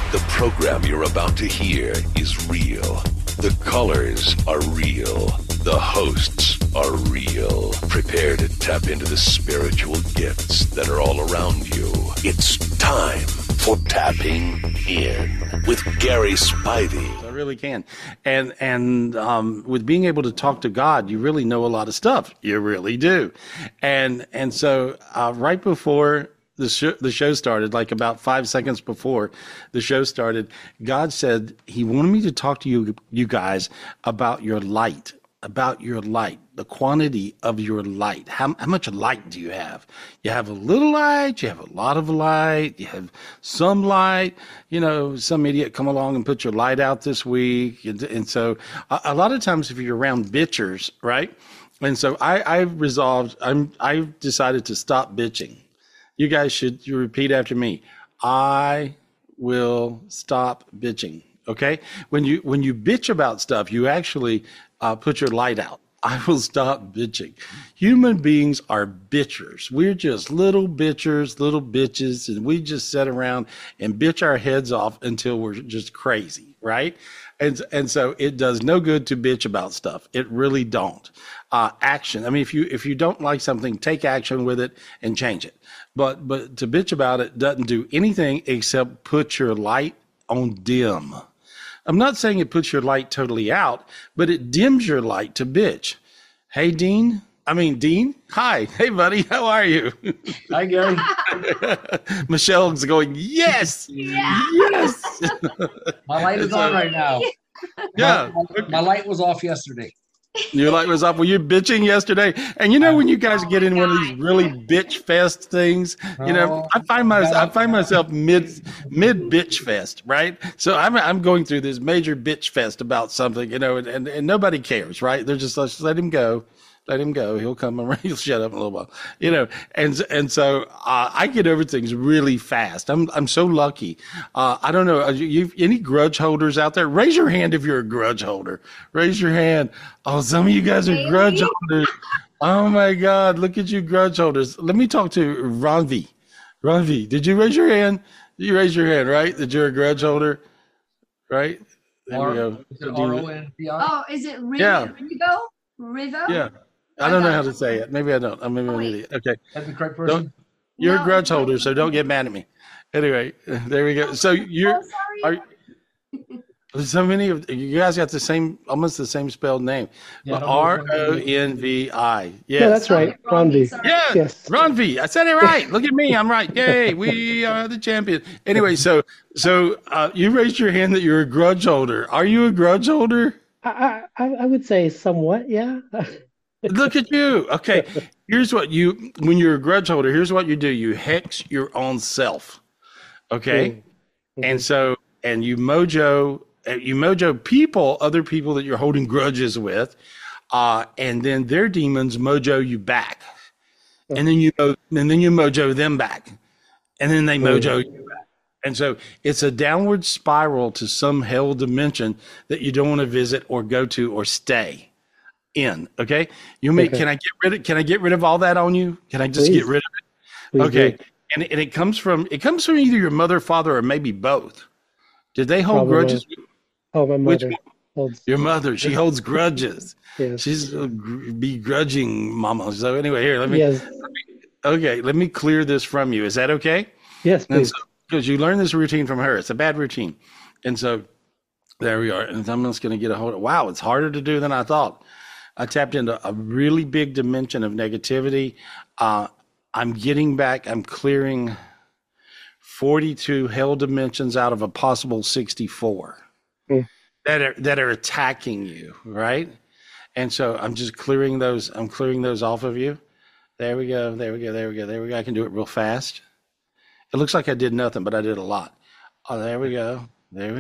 The program you're about to hear is real. The callers are real. The hosts are real. Prepare to tap into the spiritual gifts that are all around you. It's time for Tapping In with Gary Spivey. I really can. And with being able to talk to God, you really know a lot of stuff. You really do. And so right before the show started, like about 5 seconds before the show started, God said he wanted me to talk to you guys about your light, the quantity of your light. How much light do you have? You have a little light, you have a lot of light, you have some light. You know, some idiot come along and put your light out this week. And so a lot of times if you're around bitchers, right? And so I've decided to stop bitching. You guys should repeat after me. I will stop bitching. Okay? When you bitch about stuff, you actually put your light out. I will stop bitching. Human beings are bitchers. We're just little bitchers, little bitches, and we just sit around and bitch our heads off until we're just crazy, right? And so it does no good to bitch about stuff. It really don't. Action. I mean, if you don't like something, take action with it and change it. But to bitch about it doesn't do anything except put your light on dim. I'm not saying it puts your light totally out, but it dims your light to bitch. Hey, Dean. Hi. Hey, buddy. How are you? Hi, Gary. Michelle's going, yes. Yeah. Yes. My light is on right now. Yeah. My light was off yesterday. Your light was off. Were you bitching yesterday? And you know, when you guys get in one of these really bitch fest things, you know, I find myself mid bitch fest, right? So I'm going through this major bitch fest about something, you know, and nobody cares, right? They're just like, let him go. Let him go. He'll come around. He'll shut up in a little while, you know. And so I get over things really fast. I'm so lucky. I don't know. You any grudge holders out there? Raise your hand if you're a grudge holder. Raise your hand. Oh, some of you guys are grudge holders. Oh my God! Look at you, grudge holders. Let me talk to Ranvi. Ranvi, did you raise your hand? You raised your hand, right? That you're a grudge holder, right? There we go. Is it R-O-N-V-I? Oh, is it Rivo? Yeah. Rivo? Yeah. I don't know how to say it. Maybe I don't. Maybe I'm an idiot. Okay. That's the correct person? You're a grudge holder, so don't get mad at me. Anyway, there we go. So so many of you guys got almost the same spelled name. Yeah, R-O-N-V-I. Yes. Yeah, that's right. Ronvi. Yeah, Yes. Ronvi. I said it right. Look at me. I'm right. Yay, we are the champion. Anyway, so you raised your hand that you're a grudge holder. Are you a grudge holder? I would say somewhat, yeah. Look at you. Okay. Here's what when you're a grudge holder, here's what you do. You hex your own self. Okay. Mm-hmm. And so, and you mojo people, other people that you're holding grudges with. And then their demons mojo you back. And then you mojo them back. And then they mojo you back. And so it's a downward spiral to some hell dimension that you don't want to visit or go to or stay in. Okay. Can I get rid of all that on you? Can I just get rid of it? Please okay. do. And it comes from either your mother, father, or maybe both. Did they hold grudges? Oh, my mother. Your mother, she holds grudges. Yes. She's a begrudging mama. So anyway, here, let me clear this from you. Is that okay? Yes, please. Because you learned this routine from her. It's a bad routine. And so there we are. And I'm just going to get a hold of, wow, it's harder to do than I thought. I tapped into a really big dimension of negativity. I'm clearing 42 hell dimensions out of a possible 64 that are attacking you, right? And so I'm just clearing those. I'm clearing those off of you. There we go. I can do it real fast. It looks like I did nothing, but I did a lot. Oh, there we go.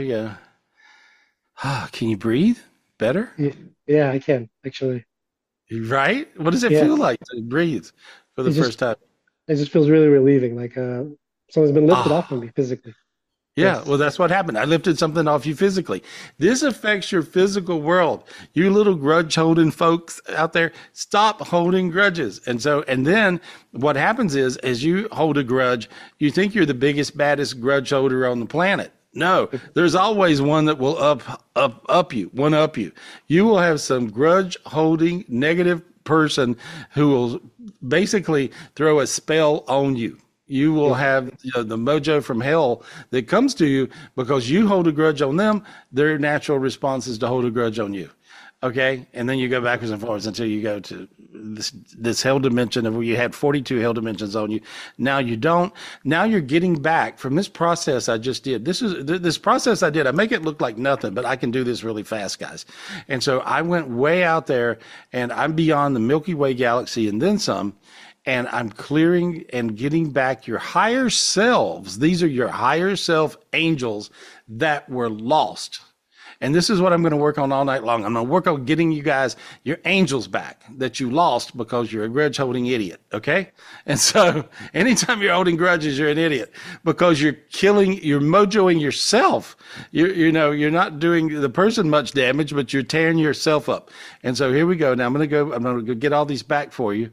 Can you breathe better? Yeah, I can, actually. Right? What does it feel like to breathe for the first time? It just feels really relieving, like someone's been lifted off of me physically. Yeah, Yes. well, that's what happened. I lifted something off you physically. This affects your physical world. You little grudge holding folks out there, stop holding grudges. And then what happens is, as you hold a grudge, you think you're the biggest, baddest grudge holder on the planet. No, there's always one that will up you, one up you. You will have some grudge holding negative person who will basically throw a spell on you. You will have the mojo from hell that comes to you because you hold a grudge on them. Their natural response is to hold a grudge on you. Okay. And then you go backwards and forwards until you go to this hell dimension of where you had 42 hell dimensions on you. Now you don't. Now you're getting back from this process I just did. This process I did. I make it look like nothing, but I can do this really fast, guys. And so I went way out there and I'm beyond the Milky Way galaxy and then some. And I'm clearing and getting back your higher selves. These are your higher self angels that were lost. And this is what I'm going to work on all night long. I'm going to work on getting you guys your angels back that you lost because you're a grudge holding idiot. Okay. And so anytime you're holding grudges, you're an idiot because you're mojoing yourself. You're not doing the person much damage, but you're tearing yourself up. And so here we go. Now I'm going to go get all these back for you.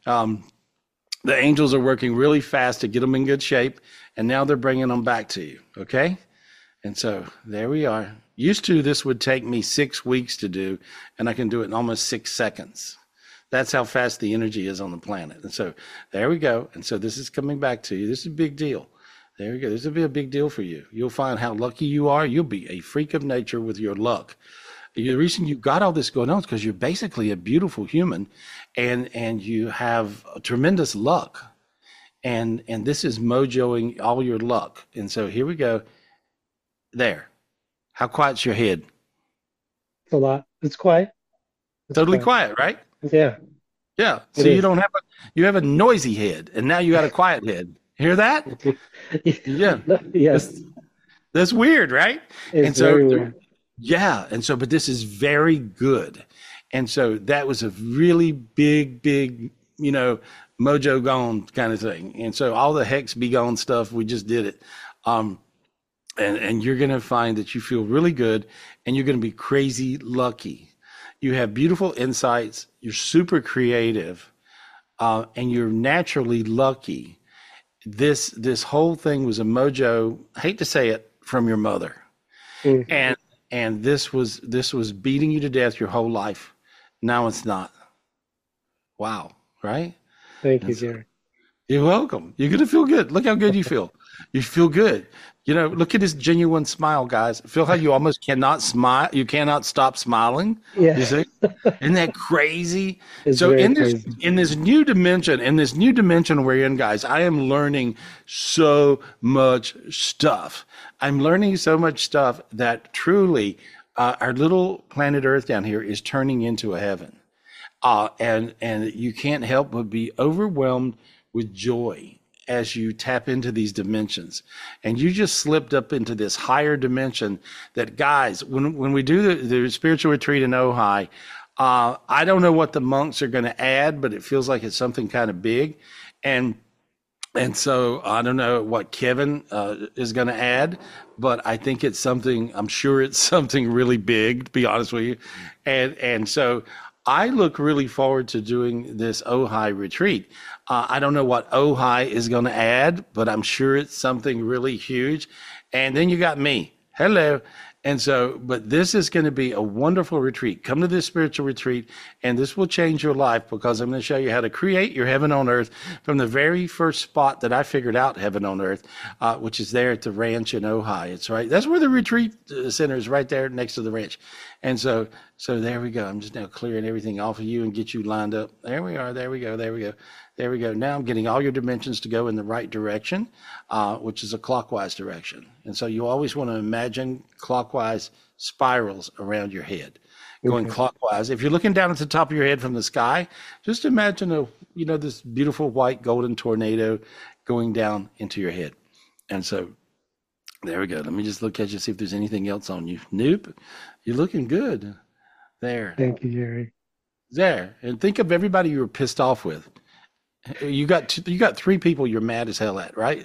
The angels are working really fast to get them in good shape. And now they're bringing them back to you. Okay. And so there we are. Used to, this would take me 6 weeks to do, and I can do it in almost 6 seconds. That's how fast the energy is on the planet. And so there we go. And so this is coming back to you. This is a big deal. There we go. This will be a big deal for you. You'll find how lucky you are. You'll be a freak of nature with your luck. The reason you got all this going on is because you're basically a beautiful human, and you have tremendous luck. And this is mojoing all your luck. And so here we go. There. How quiet's your head? It's a lot. It's quiet. It's totally quiet, right? Yeah. Yeah. So you don't have you have a noisy head, and now you got a quiet head. Hear that? Yeah. Yes. That's weird, right? It's very weird. Yeah. And so, but this is very good. And so that was a really big, mojo gone kind of thing. And so all the hex be gone stuff, we just did it. And you're going to find that you feel really good and you're going to be crazy lucky. You have beautiful insights. You're super creative, and you're naturally lucky. This whole thing was a mojo. I hate to say it, from your mother. Mm-hmm. And this was beating you to death your whole life. Now it's not. Wow. Right. Thank you, Jerry. You're welcome. You're going to feel good. Look how good you feel. You feel good. Look at his genuine smile, guys. Feel how you almost cannot smile. You cannot stop smiling. Yeah. You see? Isn't that crazy? It's so crazy. in this new dimension we're in, guys, I am learning so much stuff. I'm learning so much stuff that truly our little planet Earth down here is turning into a heaven. And you can't help but be overwhelmed with joy as you tap into these dimensions. And you just slipped up into this higher dimension that, guys, when we do the spiritual retreat in Ojai, I don't know what the monks are going to add, but it feels like it's something kind of big. And so I don't know what Kevin is going to add, but I think I'm sure it's something really big, to be honest with you. And so I look really forward to doing this Ojai retreat. I don't know what Ojai is going to add, but I'm sure it's something really huge. And then you got me. Hello. And so, but this is going to be a wonderful retreat. Come to this spiritual retreat, and this will change your life because I'm going to show you how to create your heaven on earth from the very first spot that I figured out heaven on earth, which is there at the ranch in Ojai. It's right. That's where the retreat center is, right there next to the ranch. And so there we go. I'm just now clearing everything off of you and get you lined up. There we are. There we go. There we go. There we go. Now I'm getting all your dimensions to go in the right direction, which is a clockwise direction. And so you always want to imagine clockwise spirals around your head, going clockwise. If you're looking down at the top of your head from the sky, just imagine this beautiful white golden tornado going down into your head. And so there we go. Let me just look at you, see if there's anything else on you. Nope. You're looking good. There. Thank you, Jerry. There. And think of everybody you were pissed off with. You got 3 people you're mad as hell at, right?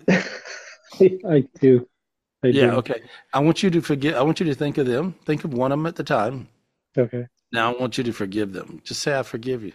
I do. Okay. I want you to forget. I want you to think of them. Think of one of them at the time. Okay. Now I want you to forgive them. Just say, I forgive you.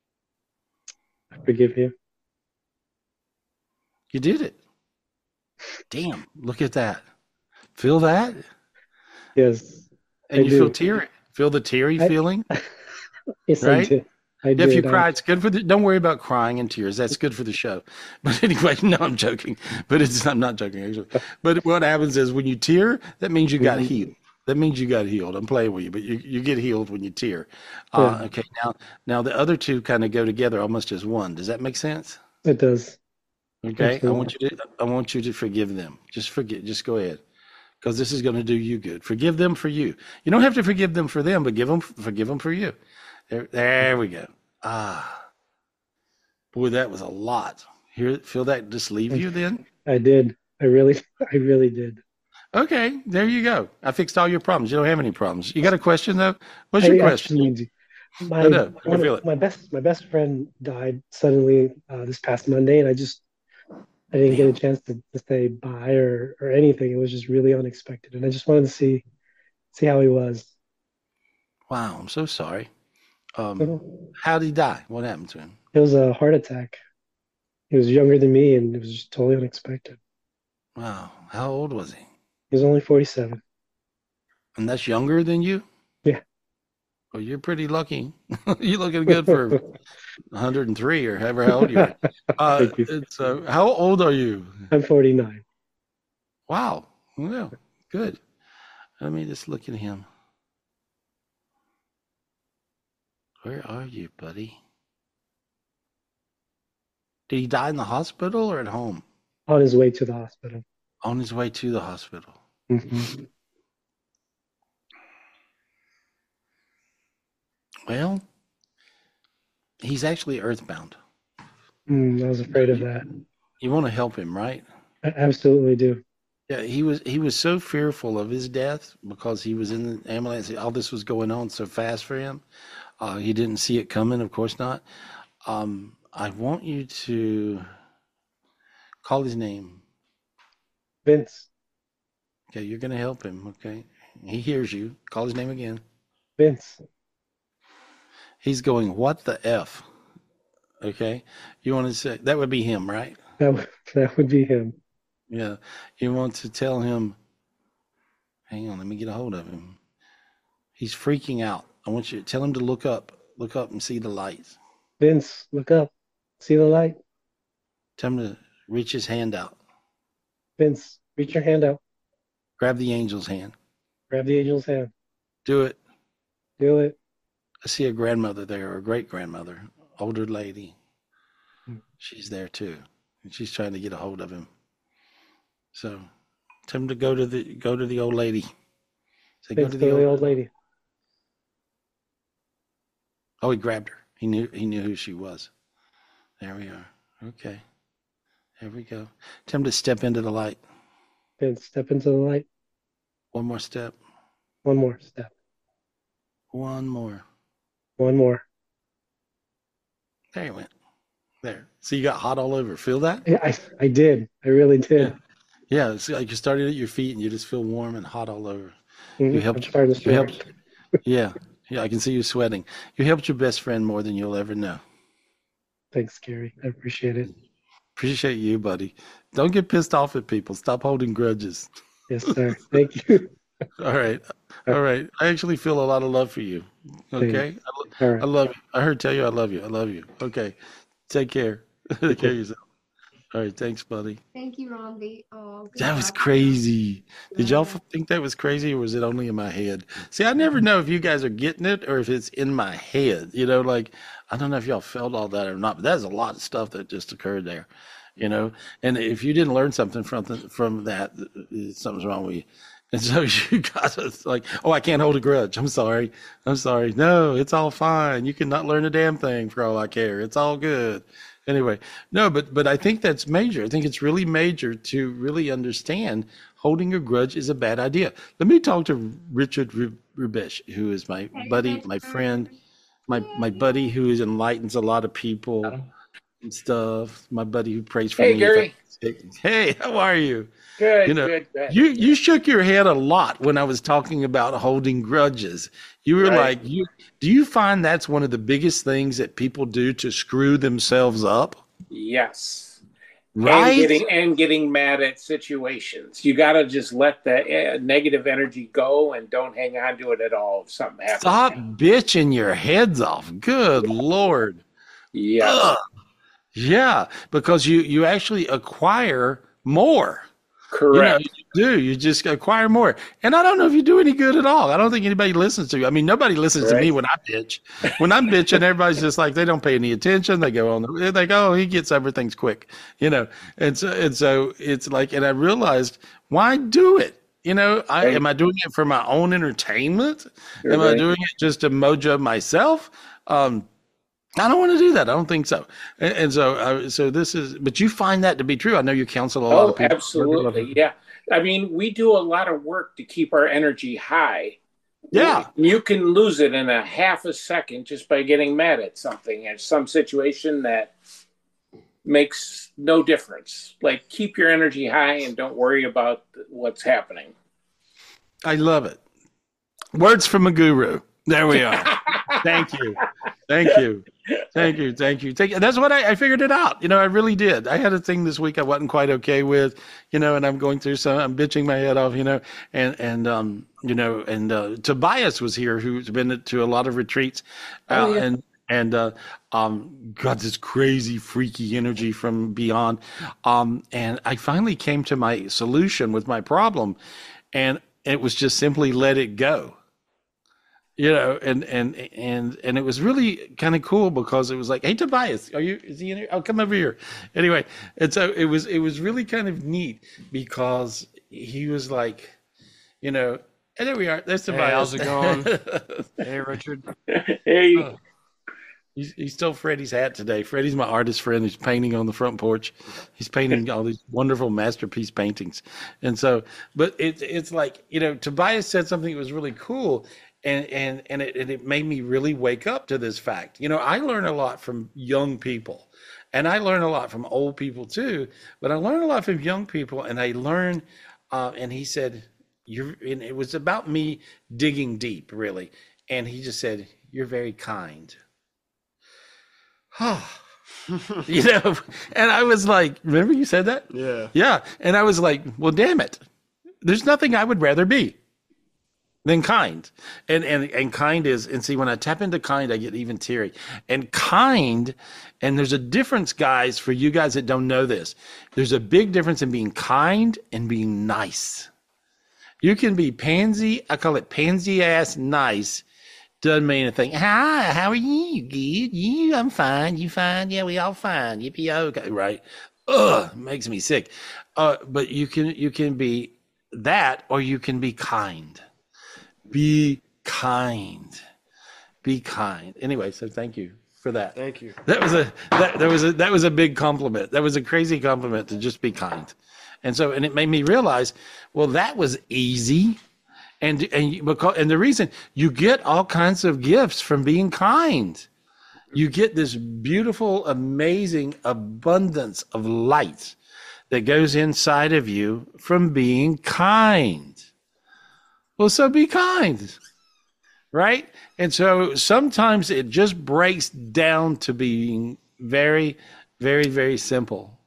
I forgive you. You did it. Damn. Look at that. Feel that? Yes, And I you do. feel teary. Feel the teary I- feeling, Yes, I right? did. I Yeah, if you did. cry, it's good for the. Don't worry about crying and tears. That's good for the show. But anyway, no, I'm joking. But I'm not joking actually. But what happens is when you tear, that means you got healed. That means you got healed. I'm playing with you, but you get healed when you tear. Yeah, Okay, now the other two kind of go together almost as one. Does that make sense? it does. Okay, Absolutely. I want you to forgive them. Just forget. Just go ahead, because this is going to do you good. Forgive them for you. You don't have to forgive them for them, but forgive them for you. There we go. Ah, boy, that was a lot. Here, feel that just leave you then? I did. I really, I really did. Okay, there you go. I fixed all your problems. You don't have any problems. You got a question though? What's your I question? absolutely do. I know. I can feel it. My best friend died suddenly this past Monday, and I didn't get a Damn. chance to say bye or anything. It was just really unexpected, and I just wanted to see how he was. Wow, I'm so sorry. So, How did he die? What happened to him? it was a heart attack. He was younger than me, and it was just totally unexpected. Wow. How old was he? He was only 47. And that's younger than you? Yeah. Well, you're pretty lucky. You're looking good for 103 or however how old you are. Thank you. How old are you? I'm 49. Wow. Well, good. Let me just look at him. Where are you, buddy? Did he die in the hospital or at home? On his way to the hospital. On his way to the hospital. Mhm. Well, he's actually earthbound. I was afraid of that. You want to help him, right? I absolutely do. Yeah, he was so fearful of his death because he was in the ambulance. All this was going on so fast for him. He didn't see it coming, of course not. I want you to call his name. Vince. Okay, you're going to help him. Okay, he hears you. Call his name again. Vince. He's going, what the F? Okay, you want to say that would be him, right? That would be him. Yeah, you want to tell him. Hang on, let me get a hold of him. He's freaking out. I want you to tell him to look up and see the lights. Vince, look up. See the light? Tell him to reach his hand out. Vince, reach your hand out. Grab the angel's hand. Grab the angel's hand. Do it. Do it. I see a grandmother there, or a great grandmother, older lady. Hmm. She's there too, and she's trying to get a hold of him. So, tell him to go to the old lady. Say, Vince, go to the old lady. Oh, he grabbed her. He knew who she was. There we are. Okay. There we go. Tell him to step into the light. Vince, step into the light. One more step. One more step. One more. One more. There he went. There. So you got hot all over. Feel that? Yeah, I did. I really did. Yeah. It's like you started at your feet and you just feel warm and hot all over. Mhm. You I'm helped. starting to You helped. sweat. Yeah. Yeah. I can see you sweating. You helped your best friend more than you'll ever know. Thanks, Gary. I appreciate it. Appreciate you, buddy. Don't get pissed off at people. Stop holding grudges. Yes, sir. Thank you. All right. All right. I actually feel a lot of love for you. Okay. All I right. love you. I heard tell you I love you. I love you. Okay. Take care. Take care of yourself. All right. Thanks, buddy. Thank you, Randy. Oh, good That was job. crazy. Did y'all Yeah. think that was crazy, or was it only in my head? See, I never know if you guys are getting it or if it's in my head. Like, I don't know if y'all felt all that or not, but that's a lot of stuff that just occurred there. And if you didn't learn something from that, something's wrong with you. And so you got us like, oh, I can't hold a grudge. I'm sorry. No, it's all fine. You cannot learn a damn thing for all I care. It's all good. Anyway, no, but I think that's major. I think it's really major to really understand holding a grudge is a bad idea. Let me talk to Richard Rubesh, who is my buddy, my friend, my buddy who enlightens a lot of people and stuff. My buddy who prays for me. Hey, Gary. Hey, how are you? Good, You know, good, good. You shook your head a lot when I was talking about holding grudges. You were Right. like, do you find that's one of the biggest things that people do to screw themselves up? Yes. Right? and getting mad at situations. You got to just let the negative energy go and don't hang on to it at all if something happens. Stop bitching your heads off. Good Lord. Yes. Ugh. Yeah, because you actually acquire more. Correct. You do. You just acquire more. And I don't know if you do any good at all. I don't think anybody listens to you. I mean, nobody listens to me when I bitch. When I'm bitching, everybody's just like, they don't pay any attention. They go on, they go, oh, he gets everything's quick, And so it's like, and I realized, why do it? Am I doing it for my own entertainment? Am I doing it just to mojo myself? I don't want to do that. I don't think so. And so this is, but you find that to be true. I know you counsel a lot of people. Absolutely. Yeah. I mean, we do a lot of work to keep our energy high. Yeah. You can lose it in a half a second just by getting mad at something and some situation that makes no difference. Like, keep your energy high and don't worry about what's happening. I love it. Words from a guru. There we are. Thank you. That's what I figured it out. I really did. I had a thing this week I wasn't quite okay with, and I'm going through I'm bitching my head off, and Tobias was here, who's been to a lot of retreats, got this crazy freaky energy from beyond. And I finally came to my solution with my problem, and it was just simply let it go. And it was really kind of cool because it was like, hey, Tobias, is he in here? Oh, come over here. Anyway. And so it was really kind of neat because he was like, and there we are. There's Tobias. Hey, how's it going? Hey, Richard. Hey. He stole Freddie's hat today. Freddie's my artist friend who's painting on the front porch. He's painting all these wonderful masterpiece paintings. And so, but it's like, Tobias said something that was really cool. And it made me really wake up to this fact. I learn a lot from young people, and I learn a lot from old people too. But I learn a lot from young people, and I learn. And he said, and it was about me digging deep, really. And he just said, "You're very kind." And I was like, "Remember you said that?" Yeah. Yeah. And I was like, "Well, damn it, there's nothing I would rather be than kind." And kind is, and see, when I tap into kind, I get even teary. And kind, and there's a difference, guys, for you guys that don't know this. There's a big difference in being kind and being nice. You can be pansy, I call it pansy ass nice. Doesn't mean anything. Hi, how are you? Good. You? I'm fine. You fine? Yeah, we all fine. Yippee, okay, right? Ugh, makes me sick. But you can be that, or you can be kind. Be kind. Be kind. Anyway, so thank you for that. Thank you. That was a big compliment. That was a crazy compliment to just be kind. And it made me realize, well, that was easy. And the reason you get all kinds of gifts from being kind. You get this beautiful, amazing abundance of light that goes inside of you from being kind. Well, so be kind, right? And so sometimes it just breaks down to being very, very, very simple.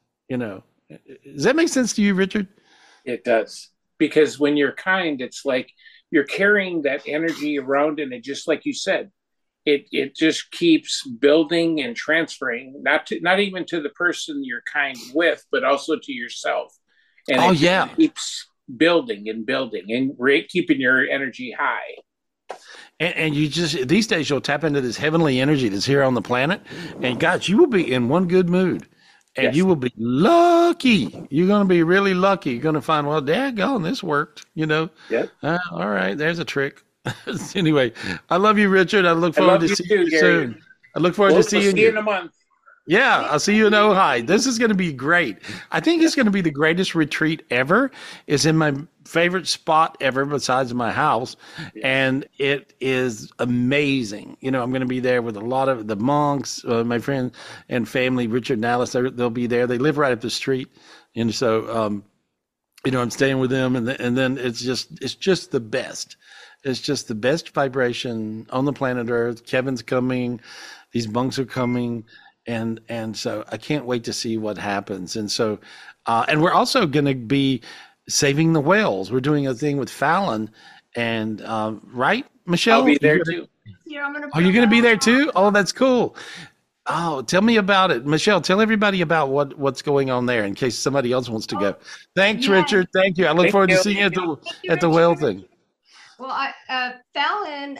Does that make sense to you, Richard? It does. Because when you're kind, it's like you're carrying that energy around, and it just, like you said, it just keeps building and transferring, not even to the person you're kind with, but also to yourself. And it keeps building and keeping your energy high. And you just, these days, you'll tap into this heavenly energy that's here on the planet, and guys, you will be in one good mood. And you will be lucky. You're going to be really lucky. You're going to find, well, daggone, this worked, Yep. All right, there's a trick. Anyway, I love you, Richard. I look forward to seeing you soon. I look forward to seeing you. See you in a month. Yeah, I'll see you in Ojai. This is going to be great. I think it's going to be the greatest retreat ever. It's in my favorite spot ever besides my house. And it is amazing. I'm going to be there with a lot of the monks, my friend and family, Richard and Alice. They'll be there. They live right up the street. And so, I'm staying with them. And then it's just the best. It's just the best vibration on the planet Earth. Kevin's coming. These monks are coming. and so I can't wait to see what happens. And so, and we're also going to be saving the whales. We're doing a thing with Fallon, and right, Michelle? I'll be there too. Here, I'm gonna Are you going to be there too? Oh, that's cool. Oh, tell me about it, Michelle. Tell everybody about what's going on there in case somebody else wants to go. Thanks, yeah. Richard. Thank you. I look Thank forward to you. seeing you Thank you, at the whale Richard. thing. Well, Fallon,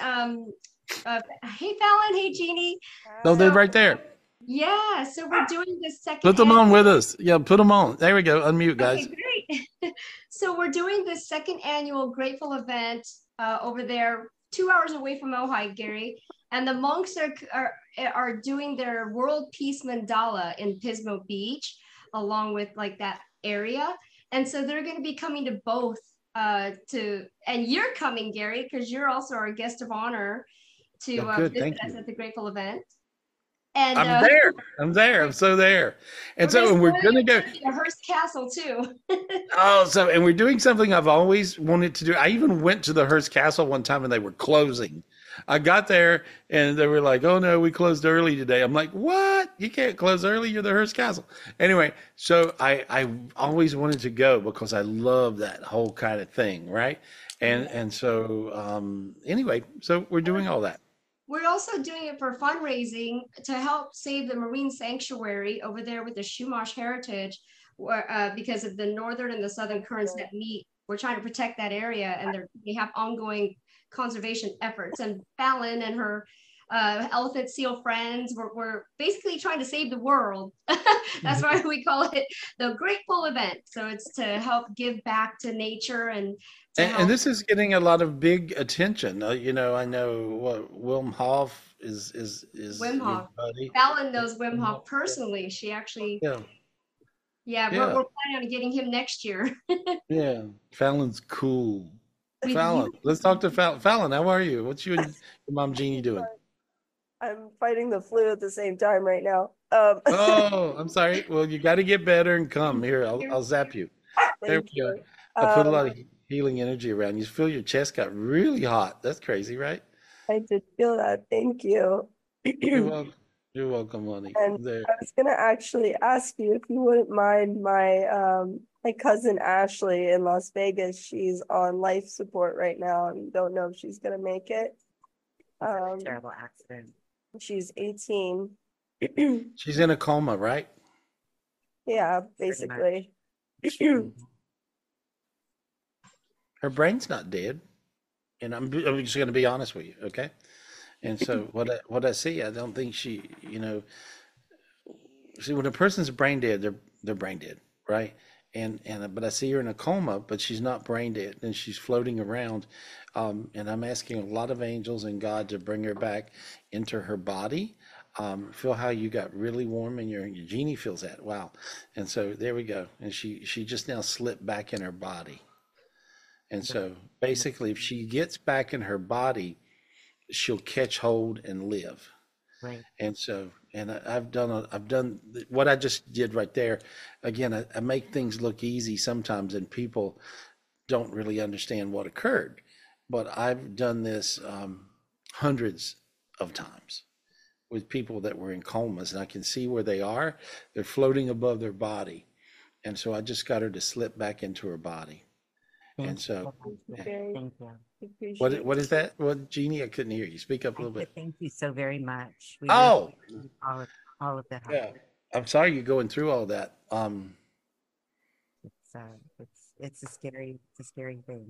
hey Fallon, hey Jeannie. No, they're right there. Yeah, so we're doing the second. Put them on with us. Yeah, put them on. There we go. Unmute, guys. Okay, great. So we're doing the second annual Grateful event over there, 2 hours away from Ojai, Gary. And the monks are doing their World Peace Mandala in Pismo Beach, along with like that area. And so they're going to be coming to both and you're coming, Gary, because you're also our guest of honor to visit us at the Grateful event. And I'm there. I'm so there. And so we're going to go to Hearst Castle too. and we're doing something I've always wanted to do. I even went to the Hearst Castle one time and they were closing. I got there and they were like, "Oh no, we closed early today." I'm like, "What? You can't close early. You're the Hearst Castle." Anyway, so I always wanted to go because I love that whole kind of thing, right? And so anyway, so we're doing all that. We're also doing it for fundraising to help save the marine sanctuary over there with the Chumash Heritage, because of the northern and the southern currents that meet. We're trying to protect that area, and they have ongoing conservation efforts. And Fallon and her elephant seal friends were basically trying to save the world. That's why we call it the Grateful event. So it's to help give back to nature and this is getting a lot of big attention. I know what Wim Hof is Wim Hof. buddy. Fallon knows Wim Hof personally. She actually we're planning on getting him next year. Yeah, Fallon's cool. Fallon, let's talk to Fallon. Fallon, how are you? What's you and your mom Jeannie doing? I'm fighting the flu at the same time right now. Oh, I'm sorry. Well, you got to get better and come here. I'll zap you. There we go. I put a lot of healing energy around you. Feel your chest got really hot. That's crazy, right? I did feel that. Thank you. You're welcome, honey. And I was gonna actually ask you if you wouldn't mind my cousin Ashley in Las Vegas. She's on life support right now and don't know if she's gonna make it. Terrible accident. She's 18. She's in a coma, right? Yeah, basically. Her brain's not dead, and I'm just going to be honest with you, okay? And so what I see, I don't think she, see, when a person's brain dead, they're brain dead, right? But I see her in a coma, but she's not brain dead, and she's floating around, and I'm asking a lot of angels and God to bring her back into her body. Feel how you got really warm, and your Jeannie feels that. Wow. And so there we go, and she just now slipped back in her body. And so basically, if she gets back in her body, she'll catch hold and live. Right. And so, I've done what I just did right there. Again, I make things look easy sometimes, and people don't really understand what occurred. But I've done this hundreds of times with people that were in comas, and I can see where they are. They're floating above their body. And so I just got her to slip back into her body. And so, thank you. What is that? What, Jeannie? I couldn't hear you. Speak up a little bit. Thank you so very much. We all of that. Yeah, I'm sorry you're going through all that. It's a scary thing.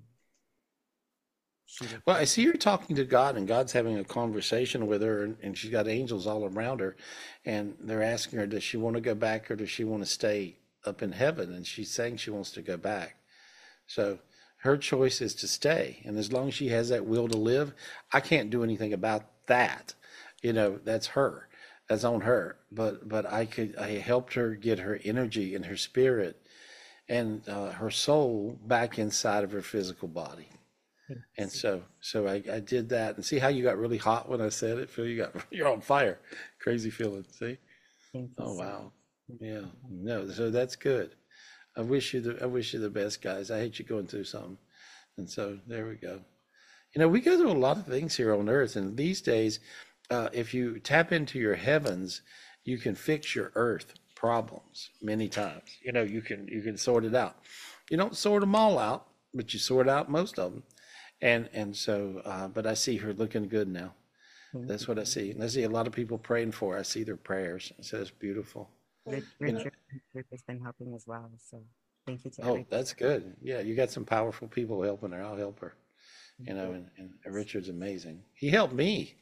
Well, I see her talking to God, and God's having a conversation with her, and she's got angels all around her, and they're asking her, does she want to go back or does she want to stay up in heaven? And she's saying she wants to go back. So her choice is to stay. And as long as she has that will to live, I can't do anything about that. That's her. That's on her. But I helped her get her energy and her spirit and her soul back inside of her physical body. And so I did that. And see how you got really hot when I said it? Phil, you're on fire. Crazy feeling. See? Oh, wow. Yeah. No, so that's good. I wish you the best, guys. I hate you going through something. And so there we go. We go through a lot of things here on earth. And these days, if you tap into your heavens you can fix your earth problems many times. You can sort it out. You don't sort them all out, but you sort out most of them. And so, but I see her looking good now. That's what I see. And I see a lot of people praying for her. I see their prayers. So it's beautiful. Richard has been helping as well. So thank you to Oh, everybody. that's good. Yeah, you got some powerful people helping her. I'll help her. And Richard's amazing. He helped me.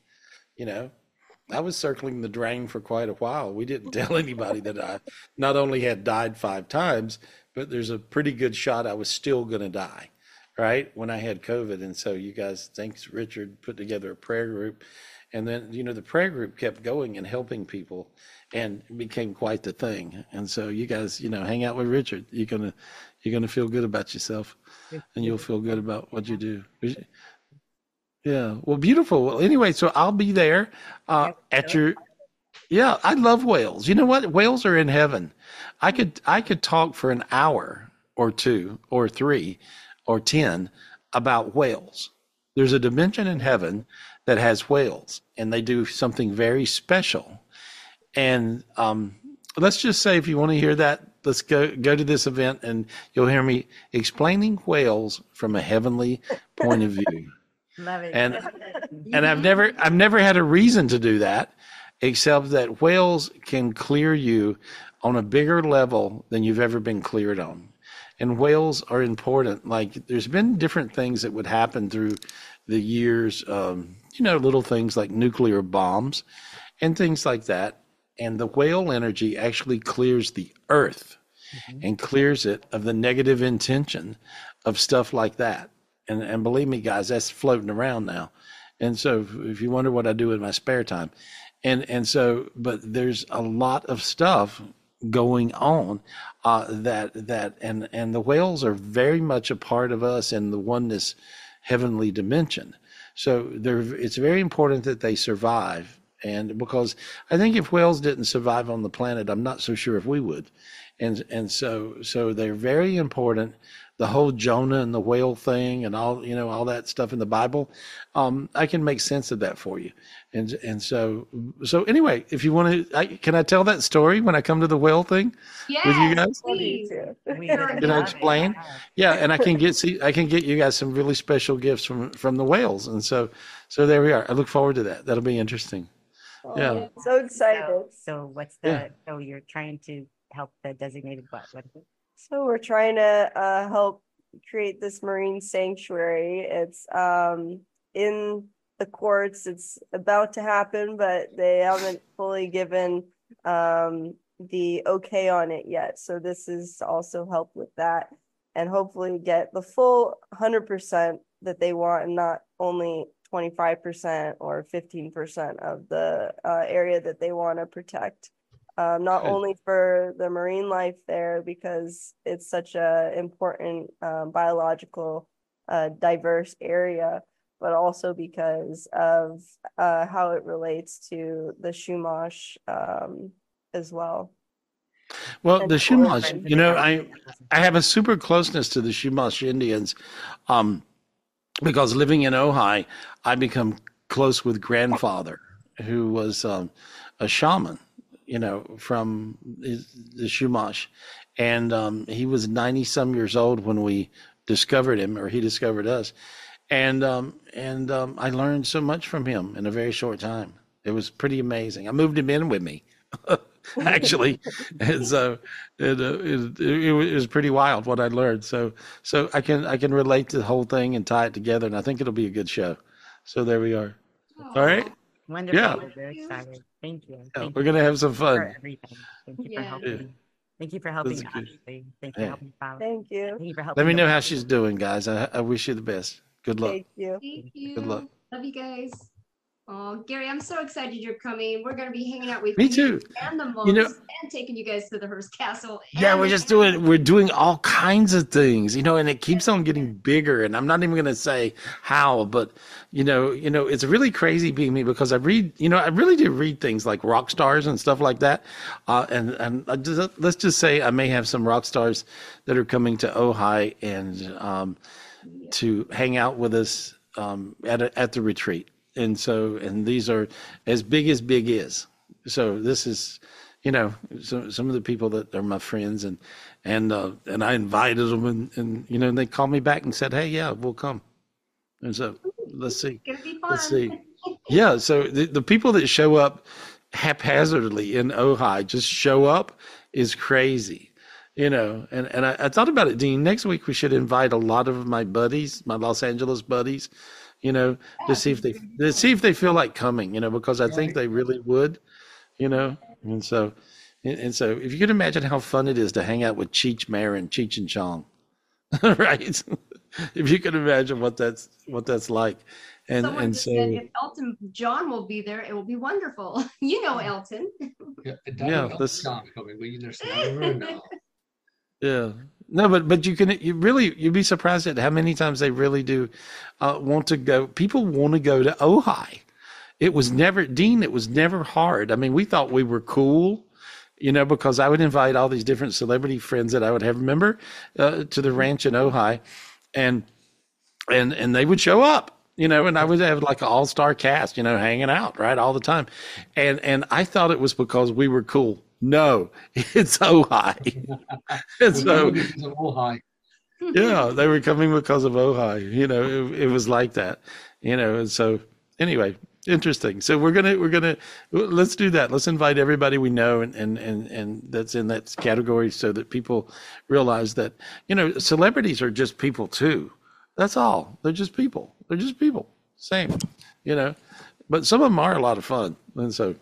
I was circling the drain for quite a while. We didn't tell anybody that I not only had died 5 times, but there's a pretty good shot I was still going to die, right? When I had COVID. And so you guys, thanks, Richard, put together a prayer group. And then, the prayer group kept going and helping people and it became quite the thing. And so you guys, hang out with Richard. You're gonna feel good about yourself and you'll feel good about what you do. Yeah. Well, beautiful. Well, anyway, so I'll be there at your. Yeah, I love whales. You know what? Whales are in heaven. I could talk for an hour or 2 or 3 or 10 about whales. There's a dimension in heaven that has whales, and they do something very special. And let's just say, if you want to hear that, let's go to this event, and you'll hear me explaining whales from a heavenly point of view. Love it. And I've never had a reason to do that, except that whales can clear you on a bigger level than you've ever been cleared on. And whales are important. Like, there's been different things that would happen through the years, little things like nuclear bombs and things like that. And the whale energy actually clears the earth and clears it of the negative intention of stuff like that. And believe me, guys, that's floating around now. And so if you wonder what I do in my spare time, but there's a lot of stuff going on and the whales are very much a part of us in the oneness heavenly dimension. So it's very important that they survive. And because I think if whales didn't survive on the planet, I'm not so sure if we would. And so they're very important. The whole Jonah and the whale thing and all that stuff in the Bible, I can make sense of that for you. And so anyway, if you want to, can I tell that story when I come to the whale thing with you guys? Please. Can I explain? Yeah, and I can get you guys some really special gifts from the whales. And so there we are. I look forward to that. That'll be interesting. Yeah. So excited. So what's so you're trying to help the designated what? So we're trying to help create this marine sanctuary. It's in the courts. It's about to happen, but they haven't fully given the okay on it yet. So this is to also help with that and hopefully get the full 100% that they want and not only 25% or 15% of the area that they want to protect. Not only for the marine life there, because it's such a important biological diverse area, but also because of how it relates to the Chumash as well. Well, the Chumash, I have a super closeness to the Chumash Indians because living in Ojai, I become close with grandfather, who was a shaman, from the Chumash. And he was 90 some years old when we discovered him, or he discovered us. And I learned so much from him in a very short time. It was pretty amazing. I moved him in with me, actually. And so it was pretty wild what I learned. So I can relate to the whole thing and tie it together. And I think it'll be a good show. So there we are. All right. Wonderful. Yeah. We're very excited. Thank you. Yeah, we're going to have some fun. For everything. Thank you for helping. Yeah. Thank you for helping That's good. Ashley. Thank you for helping Fowler. Thank you. Thank you for helping. Let me know how she's doing, guys. I wish you the best. Good luck. Thank you. Thank you. Good luck. Love you guys. Oh, Gary, I'm so excited you're coming. We're going to be hanging out with Me you too. and the monks and taking you guys to the Hearst Castle. Yeah, and we're doing all kinds of things, and it keeps on getting bigger. And I'm not even going to say how, but it's really crazy being me because I read, I really do read things like rock stars and stuff like that. And let's just say I may have some rock stars that are coming to Ojai and to hang out with us at the retreat. And these are as big is. this is, some of the people that are my friends, and I invited them, and they called me back and said, hey, yeah, we'll come. And so let's see. It's gonna be fun. Let's see. Yeah. So the people that show up haphazardly in Ojai, just show up, is crazy, and I thought about it, Dean. Next week we should invite a lot of my buddies, my Los Angeles buddies, to see if they feel like coming, because I think they really would, and so if you could imagine how fun it is to hang out with Cheech Marin, Cheech and Chong, right? If you could imagine what that's like. Someone And just so said if Elton John will be there, it will be wonderful. You know Elton. Yeah, this- John coming, but you just never know. yeah. No, but you'd be surprised at how many times they really do want to go. People want to go to Ojai. It was never, Dean, it was never hard. I mean, we thought we were cool, because I would invite all these different celebrity friends that I would have, remember, to the ranch in Ojai, and they would show up, and I would have like an all-star cast, hanging out, right, all the time. And I thought it was because we were cool. No, it's Ojai. And so, Ojai. yeah, they were coming because of Ojai. It was like that, and so anyway, interesting. So we're gonna let's do that. Let's invite everybody we know and that's in that category, so that people realize that celebrities are just people too. That's all. They're just people. Same, But some of them are a lot of fun, and so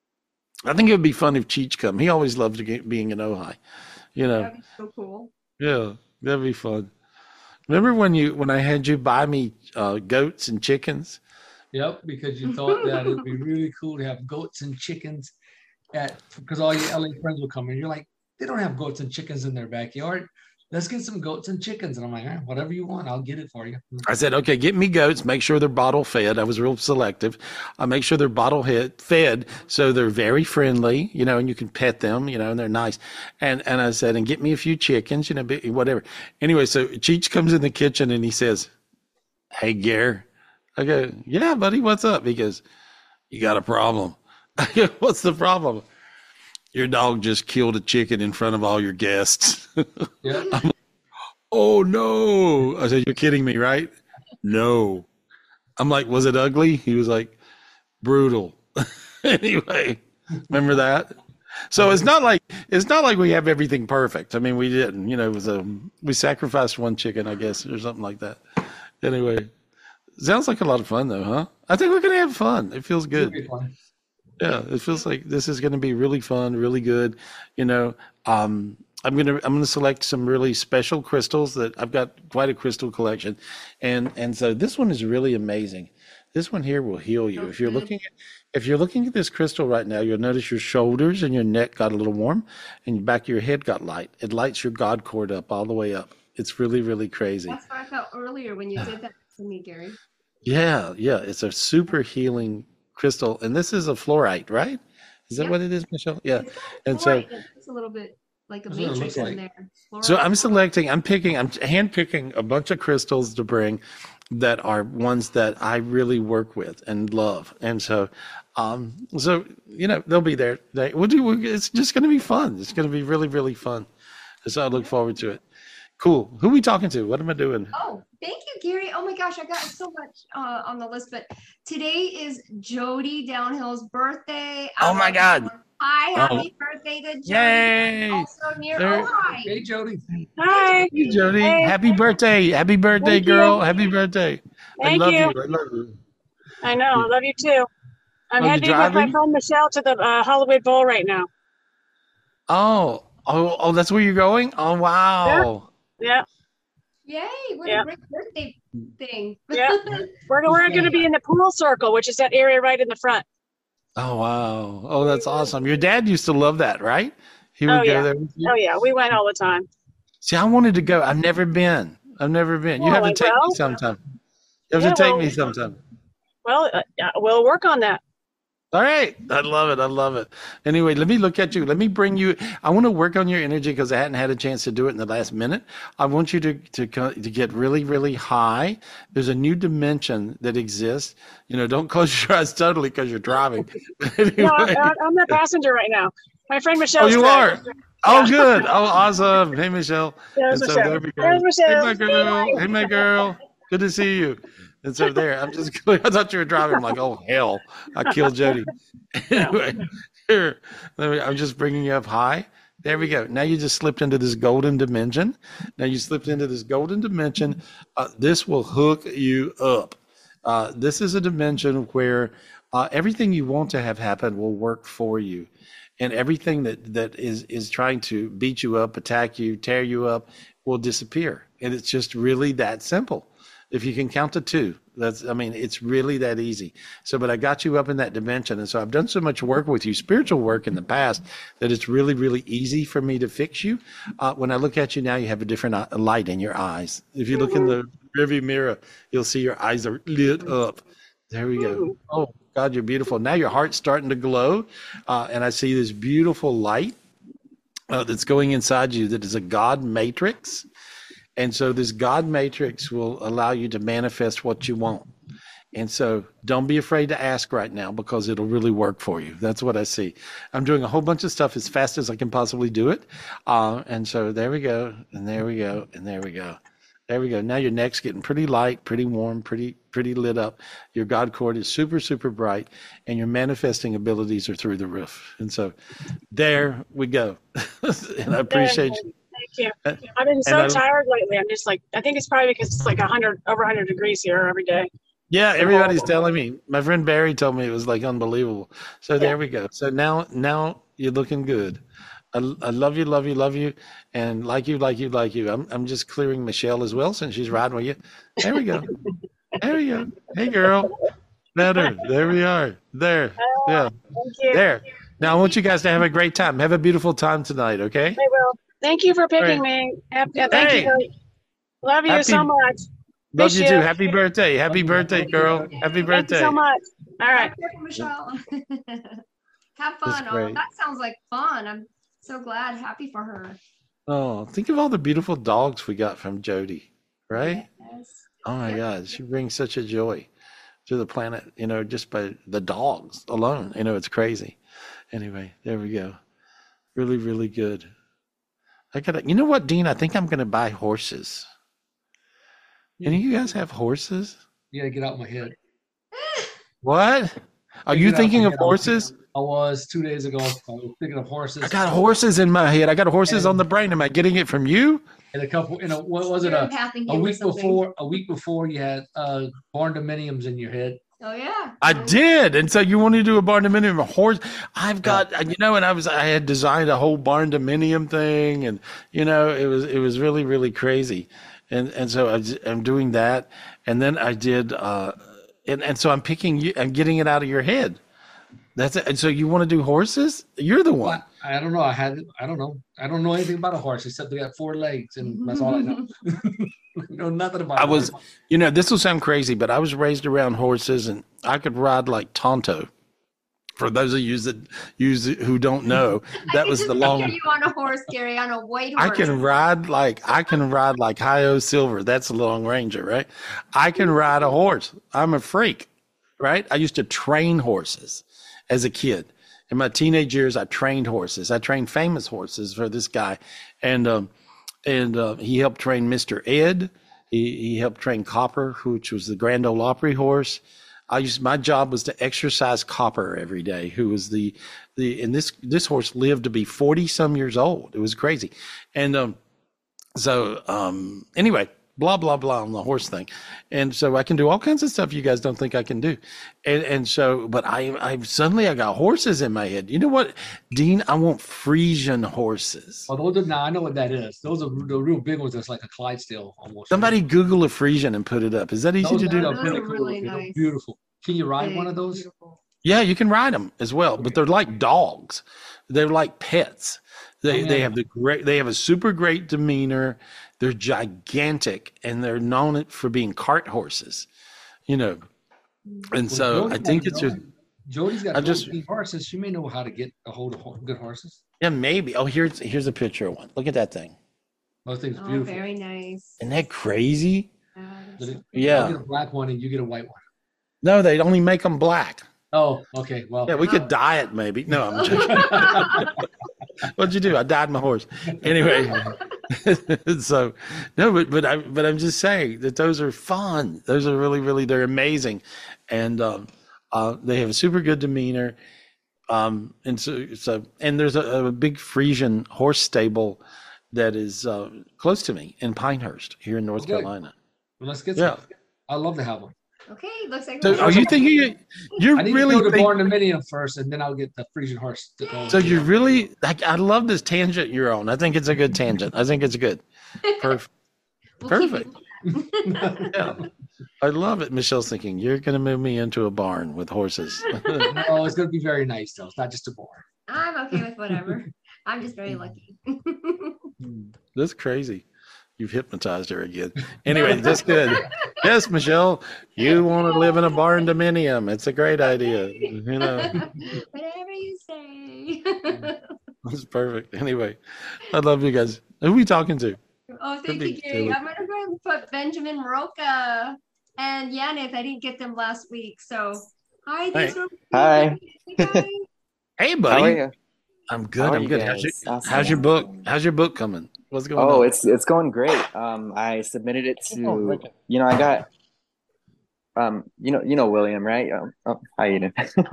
I think it would be fun if Cheech come. He always loved being in Ojai, That'd be so cool. Yeah, that'd be fun. Remember when I had you buy me goats and chickens? Yep, because you thought that it'd be really cool to have goats and chickens because all your LA friends will come in. You're like, they don't have goats and chickens in their backyard. Let's get some goats and chickens. And I'm like, whatever you want, I'll get it for you. I said, okay, get me goats. Make sure they're bottle fed. I was real selective. I make sure they're bottle fed, so they're very friendly, and you can pet them, and they're nice. And I said, and get me a few chickens, whatever. Anyway, so Cheech comes in the kitchen and he says, hey, Gare. I go, yeah, buddy, what's up? He goes, you got a problem. I go, what's the problem? Your dog just killed a chicken in front of all your guests. Yeah. Like, oh, no. I said, you're kidding me, right? No. I'm like, was it ugly? He was like, brutal. Anyway, remember that? So it's not like we have everything perfect. I mean, we didn't, it was we sacrificed one chicken, I guess, or something like that. Anyway. Sounds like a lot of fun, though, huh? I think we're going to have fun. It feels good. Yeah, it feels like this is going to be really fun, really good. I'm going to select some really special crystals that I've got quite a crystal collection. And so this one is really amazing. This one here will heal you. If you're looking at this crystal right now, you'll notice your shoulders and your neck got a little warm and the back of your head got light. It lights your God cord up all the way up. It's really, really crazy. That's what I felt earlier when you did that to me, Gary. Yeah. It's a super healing crystal. And this is a fluorite, right? Is that what it is, Michelle? Yeah. And so it's a little bit like a matrix in there. So I'm handpicking a bunch of crystals to bring that are ones that I really work with and love. And so, they'll be there. It's just going to be fun. It's going to be really, really fun. So I look forward to it. Cool. Who are we talking to? What am I doing? Oh, thank you, Gary. Oh my gosh, I got so much on the list. But today is Jody Downhill's birthday. Oh my God. Hi, happy birthday to Jody. Yay. Also near Ojai. Hey, Jody. Hi. Hey, Jody. Hey. Happy birthday. Happy birthday, Thank girl. you. Happy birthday. Thank I love you. you. I love you. I know. I love you too. I'm Oh, you heading with my driving? friend Michelle to the Hollywood Bowl right now. Oh, that's where you're going? Oh, wow. Yeah. Yay, what Yeah. a great birthday thing. Yeah. We're going to be in the pool circle, which is that area right in the front. Oh, wow. Oh, that's awesome. Your dad used to love that, right? He would Oh, go yeah. there with you? Oh, yeah. We went all the time. See, I wanted to go. I've never been. You Oh, have to take well. me sometime. You have Yeah, to take well- me sometime. Well, we'll work on that. All right. I love it. I love it. Anyway, let me look at you. Let me bring you. I want to work on your energy because I hadn't had a chance to do it in the last minute. I want you to get really, really high. There's a new dimension that exists. Don't close your eyes totally because you're driving. Anyway. No, I'm the passenger right now. My friend Michelle. Oh, you are? Oh, good. Oh, awesome. Hey, Michelle. There's and so Michelle. there we go. There's Michelle. Hey, my girl. Hey, my girl. Good to see you. And so there, I thought you were driving. I'm like, oh, hell, I killed Jody. Anyway, here, I'm just bringing you up high. There we go. Now you just slipped into this golden dimension. This will hook you up. This is a dimension where everything you want to have happen will work for you. And everything that is trying to beat you up, attack you, tear you up will disappear. And it's just really that simple. If you can count to 2, it's really that easy. So, but I got you up in that dimension. And so I've done so much work with you, spiritual work in the past, that it's really, really easy for me to fix you. When I look at you now, you have a different light in your eyes. If you look in the rearview mirror, you'll see your eyes are lit up. There we go. Oh, God, you're beautiful. Now your heart's starting to glow. And I see this beautiful light that's going inside you that is a God matrix. And so this God matrix will allow you to manifest what you want. And so don't be afraid to ask right now because it'll really work for you. That's what I see. I'm doing a whole bunch of stuff as fast as I can possibly do it. And so there we go. And there we go. And there we go. There we go. Now your neck's getting pretty light, pretty warm, pretty lit up. Your God cord is super, super bright, and your manifesting abilities are through the roof. And so there we go. And I appreciate you. Thank you. I've been so tired lately. I'm just like, I think it's probably because it's like over 100 degrees here every day. Yeah, everybody's telling me. My friend Barry told me it was like unbelievable. So there we go. So now you're looking good. I love you, and like you. I'm just clearing Michelle as well since she's riding with you. There we go. There we go. Hey, girl. Better. There we are. There. Yeah. Thank you. There. Now I want you guys to have a great time. Have a beautiful time tonight. Okay. I will. Thank you for picking me. Thank you. Love you so much. Love you too. Happy birthday. Happy birthday, girl. Happy birthday. Thank you so much. All right. Michelle. Have fun. Oh, that sounds like fun. I'm so glad. Happy for her. Oh, think of all the beautiful dogs we got from Jody, right? Yes. Oh my God. She brings such a joy to the planet, just by the dogs alone. It's crazy. Anyway, there we go. Really, really good. You know what, Dean? I think I'm going to buy horses. Any of you guys have horses? Yeah, get out of my head. What? Are you thinking of horses? I was 2 days ago. I was thinking of horses. I got horses in my head. I got horses on the brain. Am I getting it from you? And a couple, what was it? A week before? A week before, you had barn dominiums in your head. Oh yeah, I did. And so you want to do a barn dominium, a horse? I've got, and I had designed a whole barn dominium thing, and it was really, really crazy, and so I'm doing that, and then I did, and so I'm picking you, I'm getting it out of your head. That's it. And so you want to do horses? You're the one. I don't know. I don't know. I don't know anything about a horse except they got 4 legs, and that's all I know. No, nothing about it. This will sound crazy, but I was raised around horses, and I could ride like Tonto. For those of you who don't know, that was the long. You on a horse, Gary, on a white horse. I can ride like Hi-O Silver. That's a Long Ranger, right? I can ride a horse. I'm a freak, right? I used to train horses as a kid. In my teenage years, I trained horses. I trained famous horses for this guy, and he helped train Mr. Ed. He helped train Copper, which was the Grand Ole Opry horse. My job was to exercise Copper every day, who was and this horse lived to be 40 some years old. It was crazy. And anyway, blah, blah, blah on the horse thing. And so I can do all kinds of stuff you guys don't think I can do. And so, but I suddenly got horses in my head. You know what, Dean? I want Frisian horses. Oh, I know what that is. Those are the real big ones. That's like a Clydesdale almost. Somebody Google a Frisian and put it up. Is that easy to do? Those are really nice. Beautiful. Can you ride one of those? Beautiful. Yeah, you can ride them as well, but they're like dogs. They're like pets. They have a super great demeanor. They're gigantic, and they're known for being cart horses, And so I think it's just Jody's got I just 14 horses. She may know how to get a hold of good horses. yeah maybe. Oh, here's a picture of one. Look at that thing. Those things Oh, beautiful. very nice. Isn't that crazy? But I'll Yeah. get a black one and you get a white one. No, they only make them black. Oh, okay. Well, Yeah, we could dye it maybe. No, I'm joking. What'd you do? I dyed my horse. Anyway, so no, but I'm just saying that those are fun. Those are really they're amazing, and they have a super good demeanor. And so and there's a big Frisian horse stable that is close to me in Pinehurst here in North Okay. Carolina. well, let's get Yeah. some. I'd love to have one. Okay, looks like. So we're are you thinking you're I need really to go to think- Barn Dominion first, and then I'll get the Frisian horse to go. So you're really like I love this tangent you're on. I think it's a good tangent. I think it's good. Perfect. We'll keep Perfect. doing that. Yeah. I love it. Michelle's thinking you're going to move me into a barn with horses. No, it's going to be very nice, though. It's not just a barn. I'm okay with whatever. I'm just very lucky. That's crazy. You've hypnotized her again. Anyway, that's good. Yes, Michelle, you want to live in a barn dominium. It's a great idea. You know, Whatever you say. that's perfect. Anyway, I love you guys. Who are we talking to? Oh, thank Could you, be Gary. silly. I'm gonna go and put Benjamin Roca and Yannick. I didn't get them last week, so hi. Thanks for Hi. Hey, guys. Hey, How buddy. are you? I'm good. How are I'm you good. guys? Awesome. How's your book? How's your book coming? What's going on? Oh, it's going great. I submitted it to, okay. I got, you know William, right? Hi, Eden.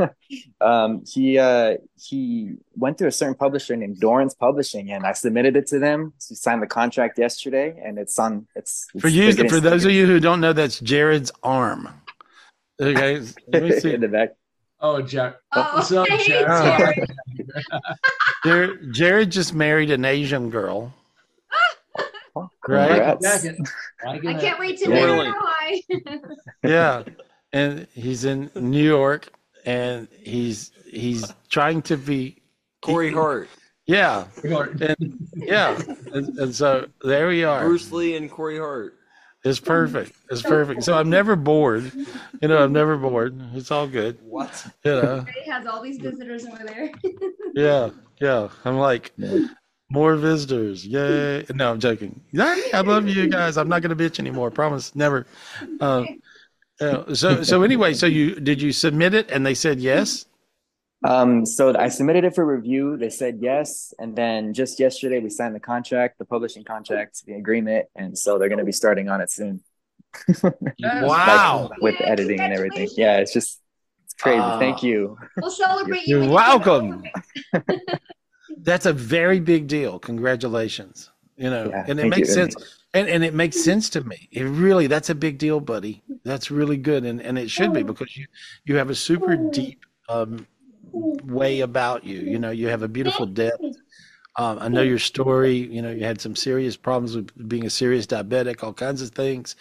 He went through a certain publisher named Dorrance Publishing, and I submitted it to them. He signed the contract yesterday, and it's For you, for those of you who don't know, that's Jared's arm. Okay, let me see. in the back. Oh, Jared. Oh, What's up, hey, Jared? Jared just married an Asian girl. Oh, Right? congrats. I can't wait to Yeah. meet Really? her. Hi. Yeah, and he's in New York, and he's trying to be Corey Hart, Yeah, and so there we are. Bruce Lee, and Corey Hart. It's perfect. It's perfect. So I'm never bored. I'm never bored. It's all good. What? Ray has all these visitors over there. Yeah. I'm like, more visitors. Yay. No, I'm joking. Yay, I love you guys. I'm not going to bitch anymore. Promise. Never. So anyway, did you submit it and they said yes? So I submitted it for review. They said yes, and then just yesterday we signed the contract, the publishing contract, the agreement, and so they're going to be starting on it soon. Wow. With editing and everything. Yeah, it's crazy. Thank you. We'll celebrate you. You're when you welcome. That's a very big deal. Congratulations. Yeah, and it thank makes you. sense. And it makes sense to me. That's a big deal, buddy. That's really good. And it should be, because you have a super deep way about you. You have a beautiful depth. I know your story. You had some serious problems with being a serious diabetic, all kinds of things.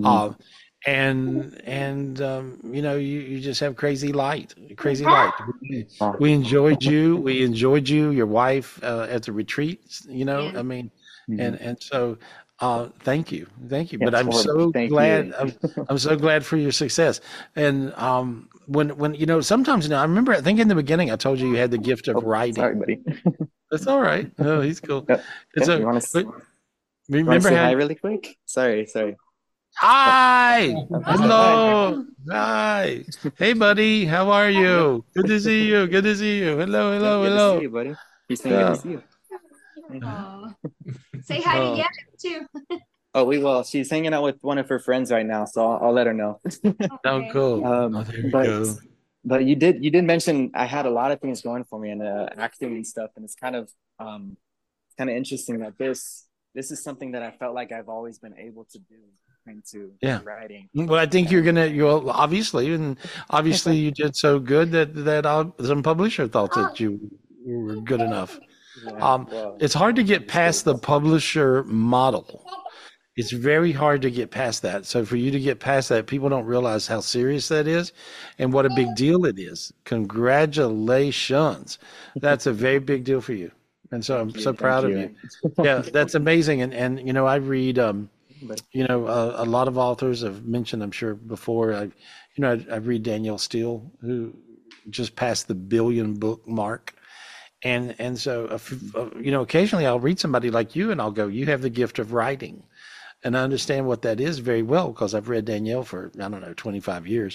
You just have crazy light. We enjoyed you. We enjoyed you, your wife, at the retreat. I mean, and so thank you. But I'm so glad. I'm so glad for your success. And when sometimes now, I remember, I think in the beginning I told you had the gift of writing. Sorry, buddy. That's all right. No, he's cool. Yep. And so, You wanna but wanna remember say how? hi really quick? Sorry. Hi. Hello. Hi. Hey, buddy. How are you? Good to see you. Hello. Good to see you, buddy. He's saying good to see you. Aw. Say hi to Yannick too. Oh, we will. She's hanging out with one of her friends right now, so I'll let her know. Oh, cool. There we go. But you did mention I had a lot of things going for me and acting and stuff, and it's kind of interesting that this is something that I felt like I've always been able to do into writing. Well, I think you'll obviously you did so good that some publisher thought that you were good enough. It's hard to get past the publisher model. It's very hard to get past that. So for you to get past that, people don't realize how serious that is and what a big deal it is. Congratulations. That's a very big deal for you. And so I'm so proud of you. Yeah, that's amazing. And I read, a lot of authors have mentioned, I'm sure before, I read Danielle Steele, who just past the billion book mark. And so, occasionally I'll read somebody like you and I'll go, you have the gift of writing. And I understand what that is very well because I've read Danielle for, 25 years.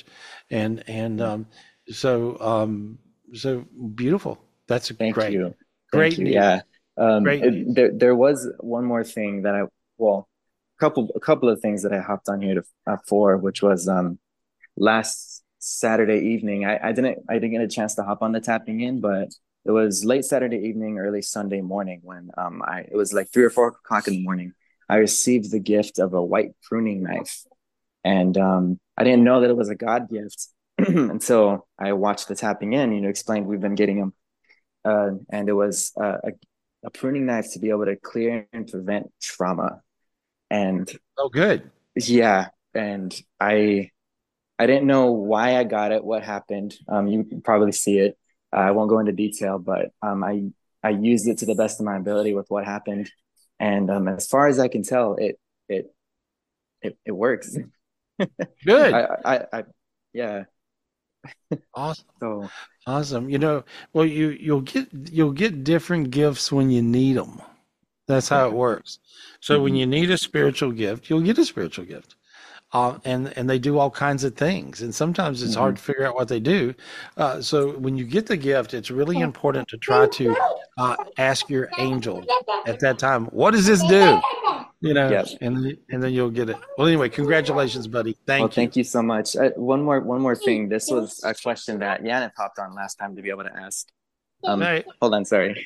So beautiful. That's Thank great. you. Great. Thank you. Yeah. Great. There was one more thing that a couple of things that I hopped on here for, which was last Saturday evening. I didn't get a chance to hop on the tapping in, but it was late Saturday evening, early Sunday morning when it was like 3 or 4 o'clock in the morning. I received the gift of a white pruning knife, and I didn't know that it was a God gift until I watched the tapping in. Explained we've been getting them, and it was a pruning knife to be able to clear and prevent trauma. And oh, good. Yeah, and I didn't know why I got it, what happened. You can probably see it. I won't go into detail, but I used it to the best of my ability with what happened. And as far as I can tell, it works. Good. Yeah. Awesome. So awesome. Well, you'll get different gifts when you need them. That's how it works. So when you need a spiritual gift, you'll get a spiritual gift. And they do all kinds of things. And sometimes it's hard to figure out what they do. So when you get the gift, it's really important to try to ask your angel at that time, what does this do? Yep. And then you'll get it. Well, anyway, congratulations, buddy. Thank you so much. One more thing. This was a question that Yana popped on last time to be able to ask. Right. Hold on, sorry.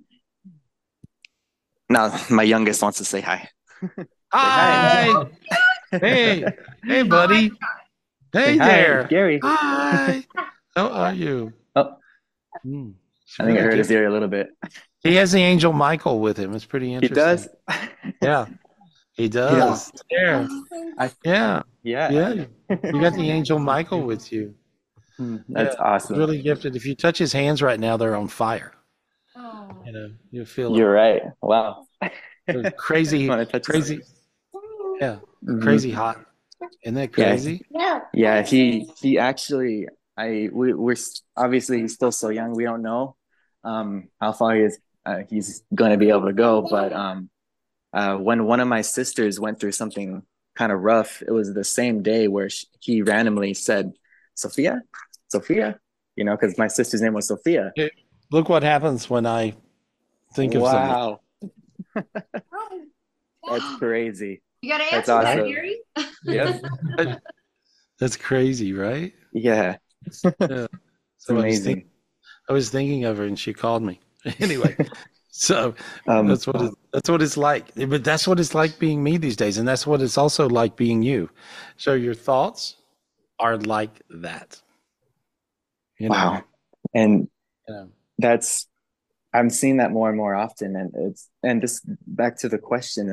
Now my youngest wants to say hi. Hi. Hey, buddy. Hey there, Gary. Hi. How are you? Oh, I think I hurt his ear a little bit. He has the angel Michael with him. It's pretty interesting. He does. Yeah, he does. Yeah. Yeah. Yeah. You got the angel Michael with you. That's awesome. Really gifted. If you touch his hands right now, they're on fire. Oh. You feel. You're right. Wow. Crazy. Yeah. Crazy hot. Isn't that crazy? Yeah. He actually. We're obviously he's still so young. We don't know how far he's going to be able to go. But when one of my sisters went through something kind of rough, it was the same day where he randomly said, Sophia, because my sister's name was Sophia. Look what happens when I think of something. Wow. That's crazy. You got to That's answer awesome. that, Gary. Yep. That's crazy, right? Yeah. Yeah. So amazing. I was thinking of her and she called me. Anyway, so that's what it's like. But that's what it's like being me these days, and that's what it's also like being you. So your thoughts are like that. Wow. And I'm seeing that more and more often, and this back to the question.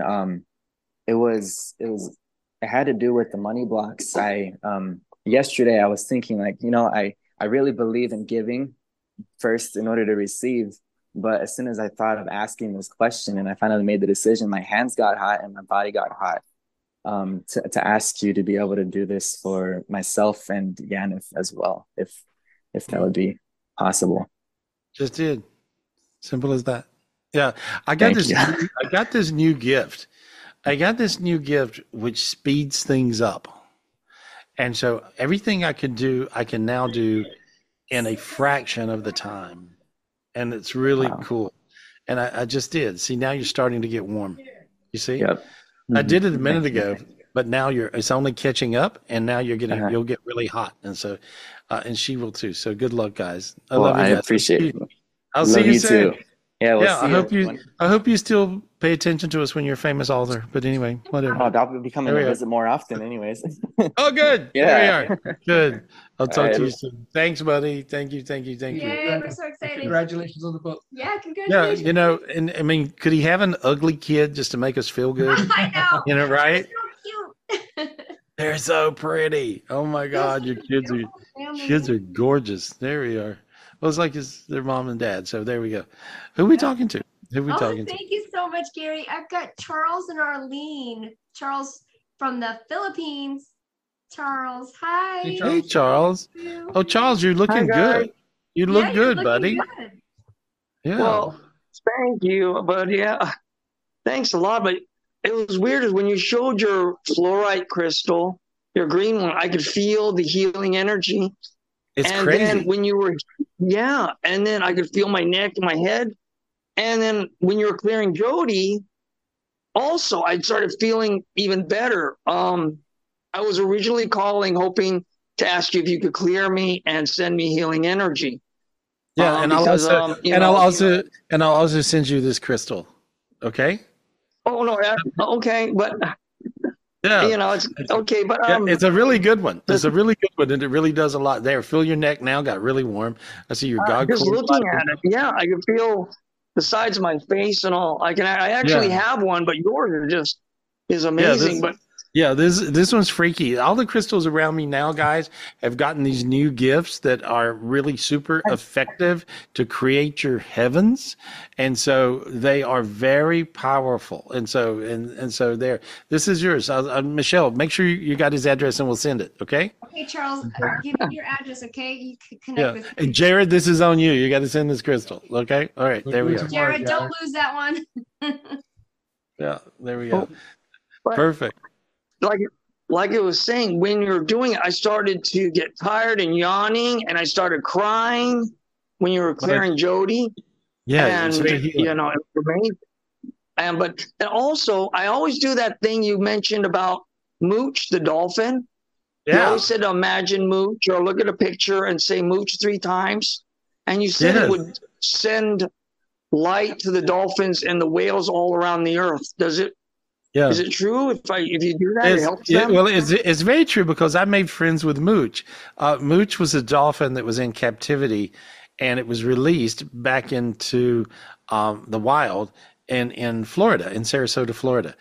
It had to do with the money blocks. Yesterday I was thinking I really believe in giving first in order to receive. But as soon as I thought of asking this question and I finally made the decision, my hands got hot and my body got hot to ask you to be able to do this for myself and Yanif as well, if that would be possible. Just did. Simple as that. Yeah. I got this new gift. I got this new gift which speeds things up. And so everything I could do, I can now do in a fraction of the time. And it's really cool. And I just did. See, now you're starting to get warm. You see? Yep. I did it a minute ago, but now it's only catching up, and now you'll get really hot. And so, and she will too. So good luck, guys. I love you guys. I appreciate it. I'll see you soon. Too. Yeah, I hope you still pay attention to us when you're a famous author. But anyway, whatever. Oh, I'll be coming to visit more often, anyways. Oh, good. Yeah. There we are. Good. I'll talk to you soon. Thanks, buddy. Thank you. Yeah, we're so excited. Congratulations on the book. Yeah, congratulations. Yeah, and I mean, could he have an ugly kid just to make us feel good? I know. Right? So cute. They're so pretty. Oh my God, your kids are gorgeous. There we are. Well, it's like it's their mom and dad. So there we go. Who are we talking to? Thank you so much, Gary. I've got Charles and Arlene. Charles from the Philippines. Charles, hi. Hey, Charles. Oh, Charles, you're looking good. You look Yeah, you're good, looking buddy. good. Yeah. Well, thank you, but yeah, thanks a lot. But it was weird is when you showed your fluorite crystal, your green one, I could feel the healing energy. It's And crazy. then when you were, yeah, and then I could feel my neck and my head. And then when you were clearing Jody, also I started feeling even better. I was originally calling, hoping to ask you if you could clear me and send me healing energy. Yeah, and because, I'll also send you this crystal. Okay. Oh no, okay, but Yeah, it's okay, but yeah, it's a really good one. It's a really good one, and it really does a lot. There, feel your neck now. Got really warm. I see your God. Just looking at it, yeah, I can feel the sides of my face and all. I actually have one, but yours is amazing. This one's freaky. All the crystals around me now, guys, have gotten these new gifts that are really super effective to create your heavens, and so they are very powerful. And so there. This is yours, Michelle. Make sure you got his address, and we'll send it. Okay. Okay, Charles, give me your address. Okay, you can connect with me. And Jared, this is on you. You got to send this crystal. Okay. All right. There we go. Jared, don't lose that one. Yeah. There we go. Perfect. Like it was saying, when you're doing it, I started to get tired and yawning, and I started crying when you were clearing Jody. Yeah, and it was amazing. And also, I always do that thing you mentioned about Mooch, the dolphin. Yeah. You always said imagine Mooch, or look at a picture and say Mooch 3 times, and you said it would send light to the dolphins and the whales all around the earth. Does it? Yeah. Is it true if you do that, it helps them? Well, it's very true, because I made friends with Mooch. Mooch was a dolphin that was in captivity, and it was released back into the wild in Florida, in Sarasota, Florida.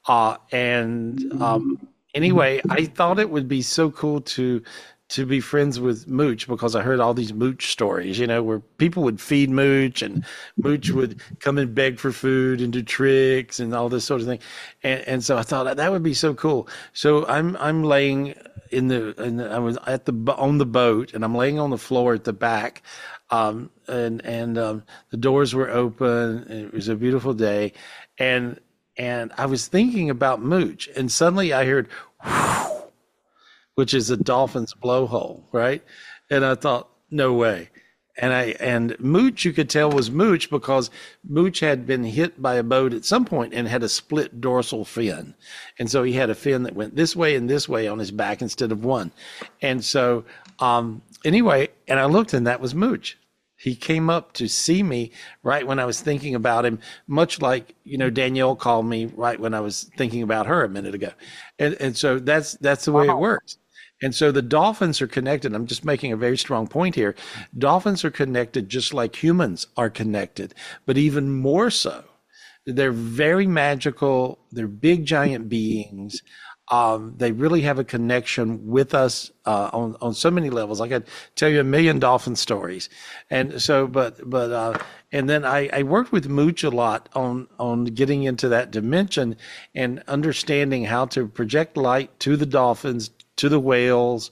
Anyway, I thought it would be so cool to be friends with Mooch, because I heard all these Mooch stories, where people would feed Mooch, and Mooch would come and beg for food and do tricks and all this sort of thing. And so I thought that would be so cool. So I'm laying I was on the boat, and I'm laying on the floor at the back. And the doors were open, and it was a beautiful day. And I was thinking about Mooch, and suddenly I heard, whew, which is a dolphin's blowhole, right? And I thought, no way. And Mooch, you could tell, was Mooch, because Mooch had been hit by a boat at some point and had a split dorsal fin. And so he had a fin that went this way and this way on his back instead of one. And so anyway, and I looked, and that was Mooch. He came up to see me right when I was thinking about him, much like, Danielle called me right when I was thinking about her a minute ago. And so that's the way it works. And so the dolphins are connected. I'm just making a very strong point here. Dolphins are connected just like humans are connected, but even more so. They're very magical. They're big, giant beings. They really have a connection with us on so many levels. I could tell you a million dolphin stories. And so, and then I worked with Mooch a lot on getting into that dimension and understanding how to project light to the dolphins, to the whales,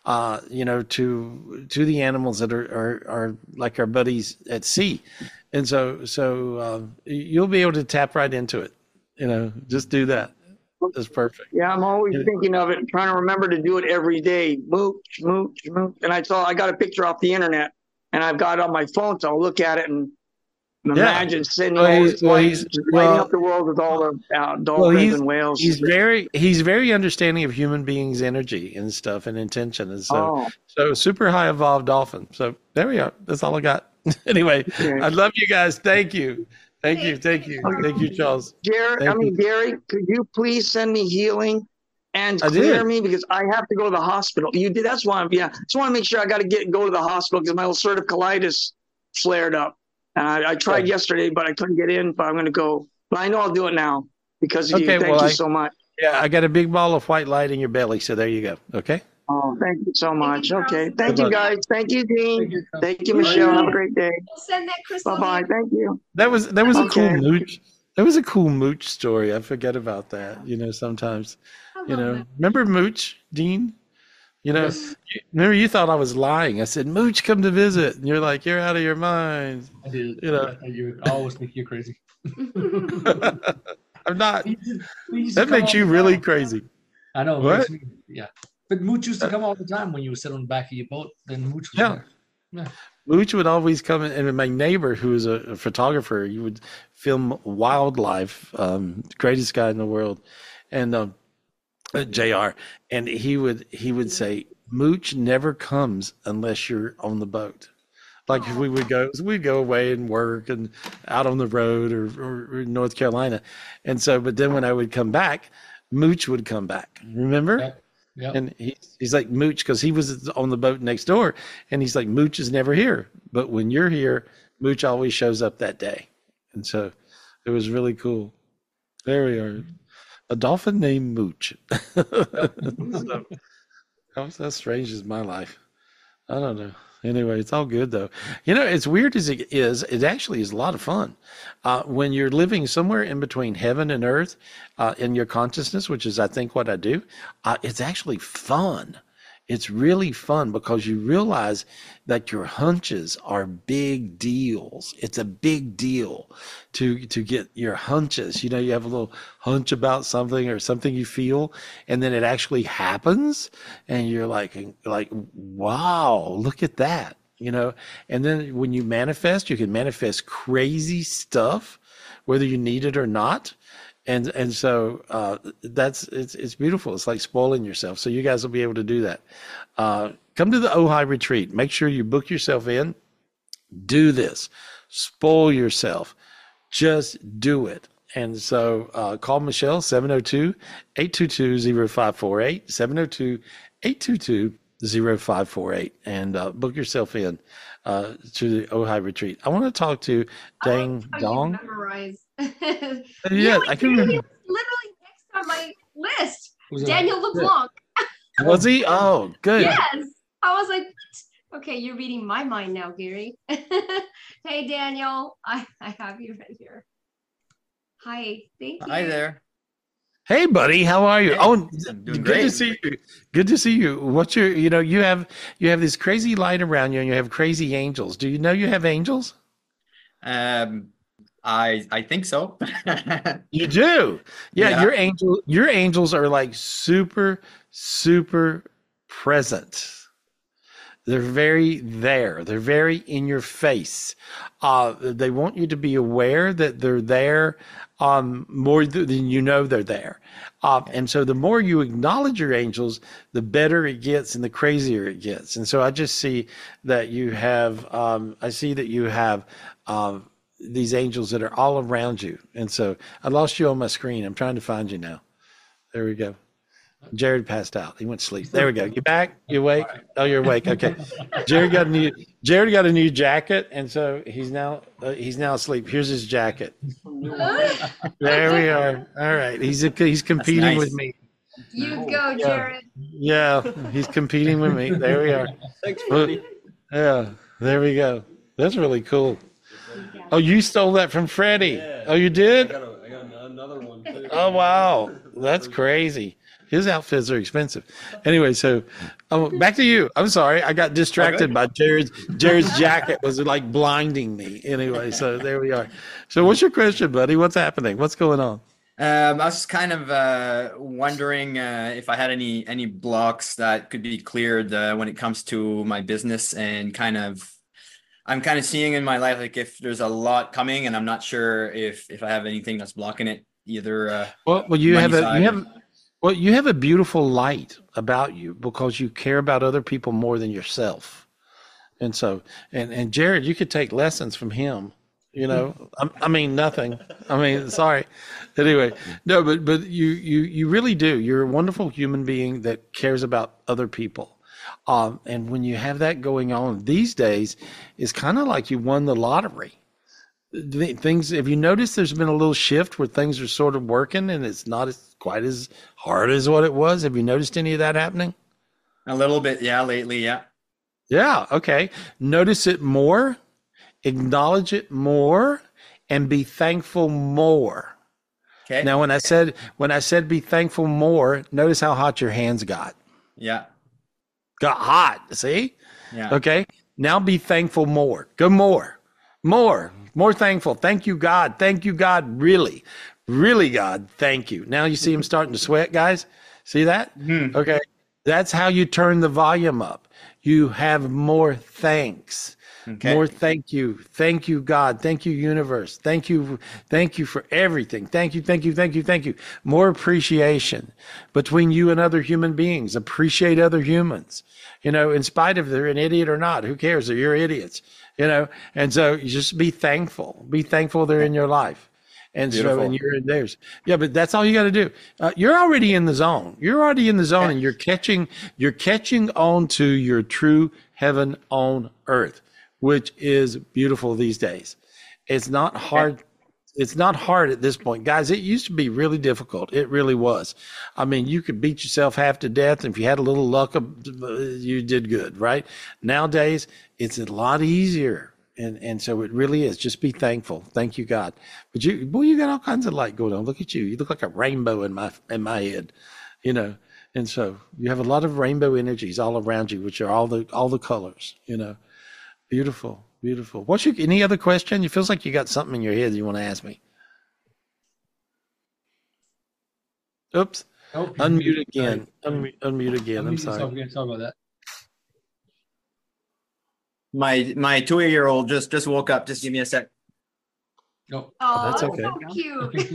to the animals that are like our buddies at sea. And so you'll be able to tap right into it. Just do that. That's perfect. Yeah, I'm always thinking of it and trying to remember to do it every day. Mooch. And I got a picture off the internet, and I've got it on my phone, so I'll look at it and imagine sending all this light, lighting up the world with all the dolphins and whales. He's very understanding of human beings' energy and stuff and intention, and so super high evolved dolphin. So there we are. That's all I got. Anyway, I love you guys. Thank you. Thank you, Charles. Gary, could you please send me healing and clear me, because I have to go to the hospital. You did. That's why just want to make sure I got to go to the hospital, because my ulcerative colitis flared up. And I tried yesterday, but I couldn't get in. But I'm going to go. But I know I'll do it now because of you. Thank you so much. Yeah, I got a big ball of white light in your belly, so there you go. Okay. Oh, thank you so much. Okay. Thank you, guys. Thank you, Dean. Thank you, Michelle. Have a great day. We'll send that crystal. Bye-bye. Thank you. That was a cool Mooch. That was a cool Mooch story. I forget about that. Sometimes, remember Mooch, Dean? You know, remember you thought I was lying. I said, Mooch, come to visit. And you're like, you're out of your mind. I did. You know, I always think you're crazy. I'm not. We That makes you really crazy. I know. What? Yeah. But Mooch used to come all the time when you would sit on the back of your boat. Then Mooch was there. Yeah. Mooch would always come in, and my neighbor, who was a photographer, he would film wildlife, greatest guy in the world, and JR, and he would say, Mooch never comes unless you're on the boat. Like if we'd go away and work and out on the road or in North Carolina, and so, but then when I would come back, Mooch would come back. Remember? Yep. And he's like Mooch, because he was on the boat next door, and he's like, Mooch is never here, but when you're here, Mooch always shows up that day. And so it was really cool. There we are, a dolphin named Mooch. So, how strange is my life? I don't know. Anyway, it's all good though. You know, as weird as it is, it actually is a lot of fun. When you're living somewhere in between heaven and earth, in your consciousness, which is, I think, what I do, it's actually fun. It's really fun because you realize that your hunches are big deals. It's a big deal to get your hunches. You know, you have a little hunch about something or something you feel, and then it actually happens, and you're like, wow, look at that, you know. And then when you manifest, you can manifest crazy stuff, whether you need it or not. And so it's beautiful. It's like spoiling yourself. So you guys will be able to do that. Come to the Ojai retreat. Make sure you book yourself in. Do this. Spoil yourself. Just do it. And so call Michelle, 702-822-0548, 702-822-0548, and book yourself in to the Ojai retreat. I want to talk to Dang Dong. Memorize. Yeah, I can remember. Literally next on my list. Who's that? Daniel LeBlanc. Was he? Oh, good. Yes. I was like, okay, you're reading my mind now, Gary. Hey, Daniel. I have you right here. Hi. Thank you. Hi there. Hey, buddy, how are you? Oh, I'm doing good great. to see you. Good to see you. What's your? You know, you have this crazy light around you, and you have crazy angels. Do you know you have angels? I think so. You do. Yeah, Yeah. your angels are like super present. They're very there. They're very in your face. They want you to be aware that they're there more than you know they're there. And so the more you acknowledge your angels, the better it gets and the crazier it gets. And so I just see that you have, these angels that are all around you. And so I lost you on my screen. I'm trying to find you now. There we go. Jared passed out. He went to sleep. There we go. You back? You awake? Oh, you're awake. Okay. Jared got a new jacket, and so he's now asleep. Here's his jacket. There we are. All right. He's competing nice. with me. You go, Jared. Yeah, he's competing with me. There we are. Thanks, buddy. Yeah, there we go. That's really cool. Oh, you stole that from Freddie. Yeah. Oh, you did? I got another one too. Oh, wow. That's crazy. His outfits are expensive. Anyway, so back to you. I'm sorry. I got distracted by Jared's jacket was like blinding me. Anyway, so there we are. So what's your question, buddy? What's happening? What's going on? I was just kind of wondering if I had any blocks that could be cleared when it comes to my business, and I'm kind of seeing in my life, like if there's a lot coming and I'm not sure if I have anything that's blocking it either. You have a beautiful light about you because you care about other people more than yourself. And so, and Jared, you could take lessons from him, you know, I mean, nothing. I mean, sorry. Anyway, no, but you really do. You're a wonderful human being that cares about other people. And when you have that going on these days, it's kind of like you won the lottery. Things, have you noticed there's been a little shift where things are sort of working and it's not quite as hard as what it was? Have you noticed any of that happening? A little bit, yeah, lately, yeah. Yeah, okay. Notice it more, acknowledge it more, and be thankful more. Okay. Now, when I said be thankful more, notice how hot your hands got. Yeah. got hot. See? Yeah. Okay. Now be thankful more. Go more thankful. Thank you, God. Thank you, God. Really, really, God. Thank you. Now you see him starting to sweat, guys. See that? Okay. That's how you turn the volume up. You have more thanks. Okay. More thank you. Thank you, God. Thank you, universe. Thank you. Thank you for everything. Thank you. Thank you. Thank you. Thank you. More appreciation between you and other human beings. Appreciate other humans. You know, in spite of they're an idiot or not, who cares? You're idiots. You know, and so you just be thankful. Be thankful they're in your life. And Beautiful. so, and you're in theirs. Yeah, but that's all you got to do. You're already in the zone. You're already in the zone, and you're catching on to your true heaven on earth, which is beautiful these days. It's not hard. It's not hard at this point, guys. It used to be really difficult. It really was. I mean, you could beat yourself half to death. And if you had a little luck, you did good, right? Nowadays, it's a lot easier. And so it really is. Just be thankful. Thank you, God. But you got all kinds of light going on. Look at you. You look like a rainbow in my head, you know. And so you have a lot of rainbow energies all around you, which are all the colors, you know. Beautiful, beautiful. Any other question? It feels like you got something in your head you want to ask me. Oops. Nope. Unmute again. Unmute again. I'm sorry. Sorry about that. My 2-year-old just woke up. Just give me a sec. Nope. Oh, that's okay. so cute.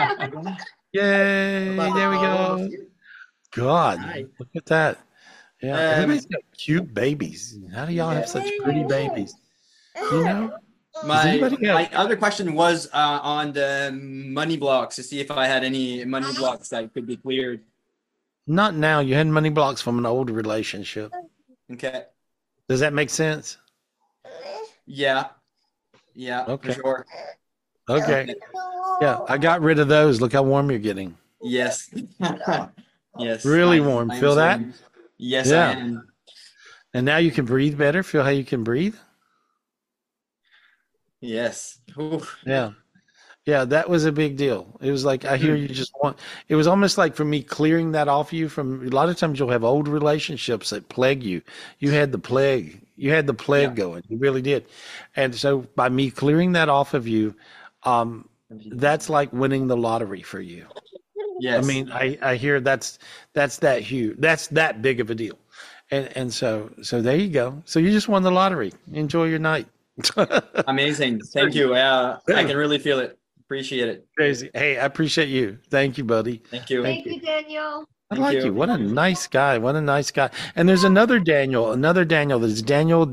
Yay! There we go. God, look at that. Yeah, everybody's got cute babies. How do y'all have such pretty babies? You know. My other question was on the money blocks, to see if I had any money blocks that could be cleared. Not now. You had money blocks from an old relationship. Okay. Does that make sense? Yeah, Okay. for sure. Okay. Yeah, I got rid of those. Look how warm you're getting. Yes. Yes. Really warm. I am Feel that? saying- Yes, Yeah. I am. And now you can breathe better. Feel how you can breathe? Yes. Ooh. Yeah. Yeah, that was a big deal. It was like, I hear you just want, it was almost like for me clearing that off you from, a lot of times you'll have old relationships that plague you. You had the plague. You had the plague going. You really did. And so by me clearing that off of you, that's like winning the lottery for you. Yes. I mean, I hear that's that huge. That's that big of a deal. And so there you go. So you just won the lottery. Enjoy your night. Amazing. Thank you. I can really feel it. Appreciate it. Crazy. Hey, I appreciate you. Thank you, buddy. Thank you. Thank you, Daniel. I like you. What a nice guy. What a nice guy. And there's another Daniel. There's Daniel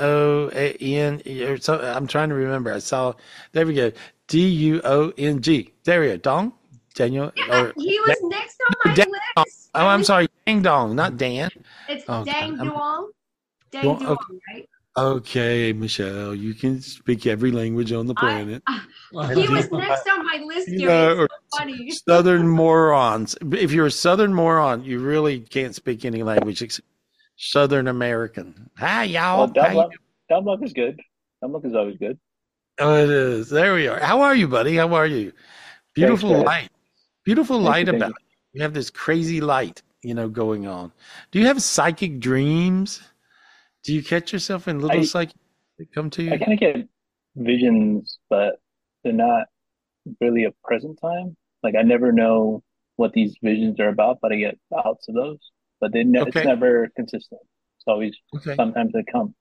D-O-N. So I'm trying to remember. There we go. D-U-O-N-G. There we go. Dong? Daniel. Yeah, he was next on my list. Oh, I'm sorry. Dang Dong, not Dan. It's Oh, Dang God. Duong. Dang Duong, Duong, okay. right? Okay, Michelle, you can speak every language on the planet. He was next on my list, You Gary. know, It's so funny. Southern morons. If you're a Southern moron, you really can't speak any language except Southern American. Hi, y'all. Dumb luck is good. Dumb luck is always good. Oh, it is. There we are. How are you, buddy? How are you? Beautiful Thanks, light. Beautiful light Thank you. about you. You have this crazy light, going on. Do you have psychic dreams? Do you catch yourself in little psychic that come to you? I kind of get visions, but they're not really a present time. Like I never know what these visions are about, but I get bouts of those. But it's never consistent. It's always sometimes they come.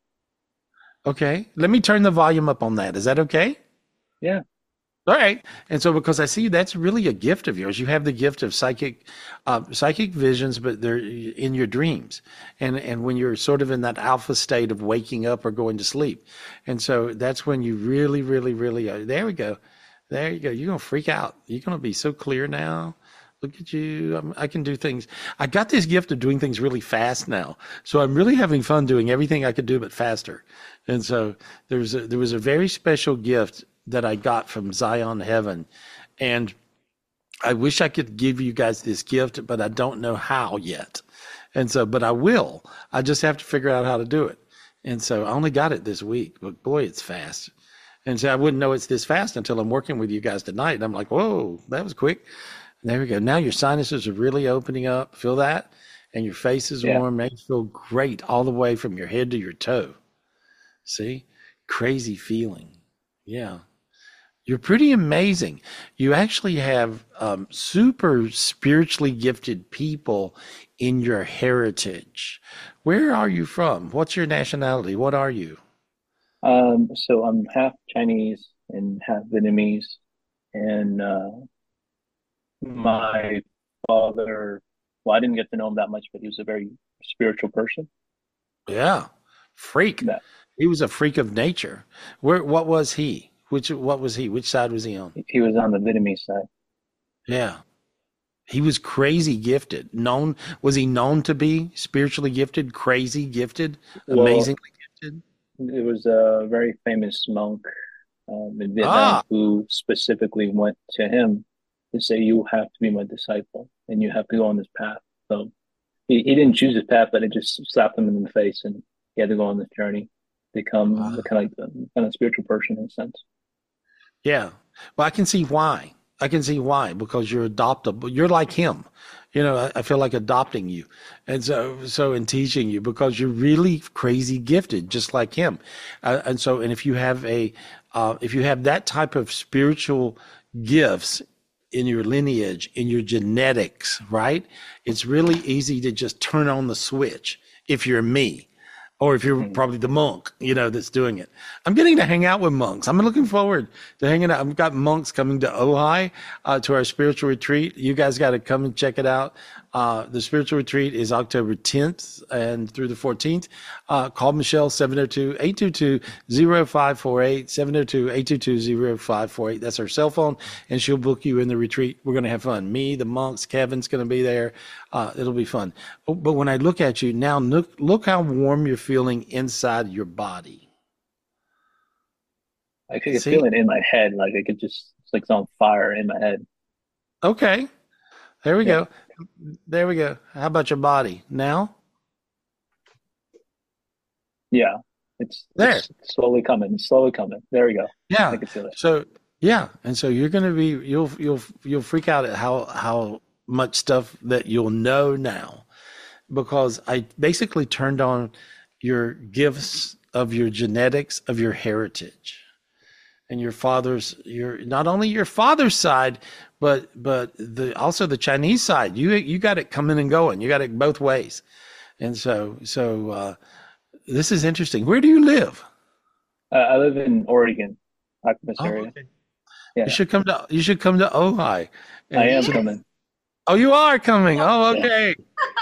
Okay. Let me turn the volume up on that. Is that okay? Yeah. All right. And so because I see that's really a gift of yours. You have the gift of psychic visions, but they're in your dreams. And when you're sort of in that alpha state of waking up or going to sleep. And so that's when you really, really, really are. There we go. There you go. You're going to freak out. You're going to be so clear now. Look at you. I can do things. I got this gift of doing things really fast now. So I'm really having fun doing everything I could do, but faster. And so there was a very special gift that I got from Zion Heaven. And I wish I could give you guys this gift, but I don't know how yet. And so, but I will. I just have to figure out how to do it. And so I only got it this week, but boy, it's fast. And so I wouldn't know it's this fast until I'm working with you guys tonight. And I'm like, whoa, that was quick. There we go. Now your sinuses are really opening up. Feel that? and your face is Yeah. warm. Makes you feel great all the way from your head to your toe. See, crazy feeling. Yeah. You're pretty amazing. You actually have super spiritually gifted people in your heritage. Where are you from? What's your nationality? What are you? So I'm half Chinese and half Vietnamese, and my father, well, I didn't get to know him that much, but he was a very spiritual person. Yeah, freak. That He was a freak of nature. Where? What was he? What was he? Which side was he on? he was on the Vietnamese side. Yeah, he was crazy gifted. Was he known to be spiritually gifted, crazy gifted, Well, amazingly gifted? it was a very famous monk in Vietnam who specifically went to him to say, "You have to be my disciple, and you have to go on this path." So he didn't choose his path, but it just slapped him in the face, and he had to go on this journey, become the kind of spiritual person in a sense. Yeah. Well, I can see why. I can see why, because you're adoptable. You're like him. I feel like adopting you. And so in teaching you, because you're really crazy gifted, just like him. And if you have that type of spiritual gifts in your lineage, in your genetics, right? It's really easy to just turn on the switch if you're me. Or if you're probably the monk, that's doing it. I'm getting to hang out with monks. I'm looking forward to hanging out. I've got monks coming to Ojai, to our spiritual retreat. You guys got to come and check it out. The spiritual retreat is October 10th and through the 14th. Call Michelle, 702-822-0548, 702-822-0548. That's her cell phone, and she'll book you in the retreat. We're going to have fun. Me, the monks, Kevin's going to be there. It'll be fun. But when I look at you now, look how warm you're feeling inside your body. I could feel it in my head. Like it's like it's on fire in my head. Okay. There we go. There we go. How about your body now? Yeah. It's slowly coming. It's slowly coming. There we go. Yeah. I can feel it. So yeah. And so you're gonna be you'll freak out at how much stuff that you'll know now, because I basically turned on your gifts of your genetics, of your heritage, and not only your father's side, but also the Chinese side. You got it coming and going. You got it both ways. And so this is interesting. Where do you live? I live in Oregon, Clackamas area. Okay. Yeah. You should come to Ojai. I am coming. Oh, you are coming. Oh, okay.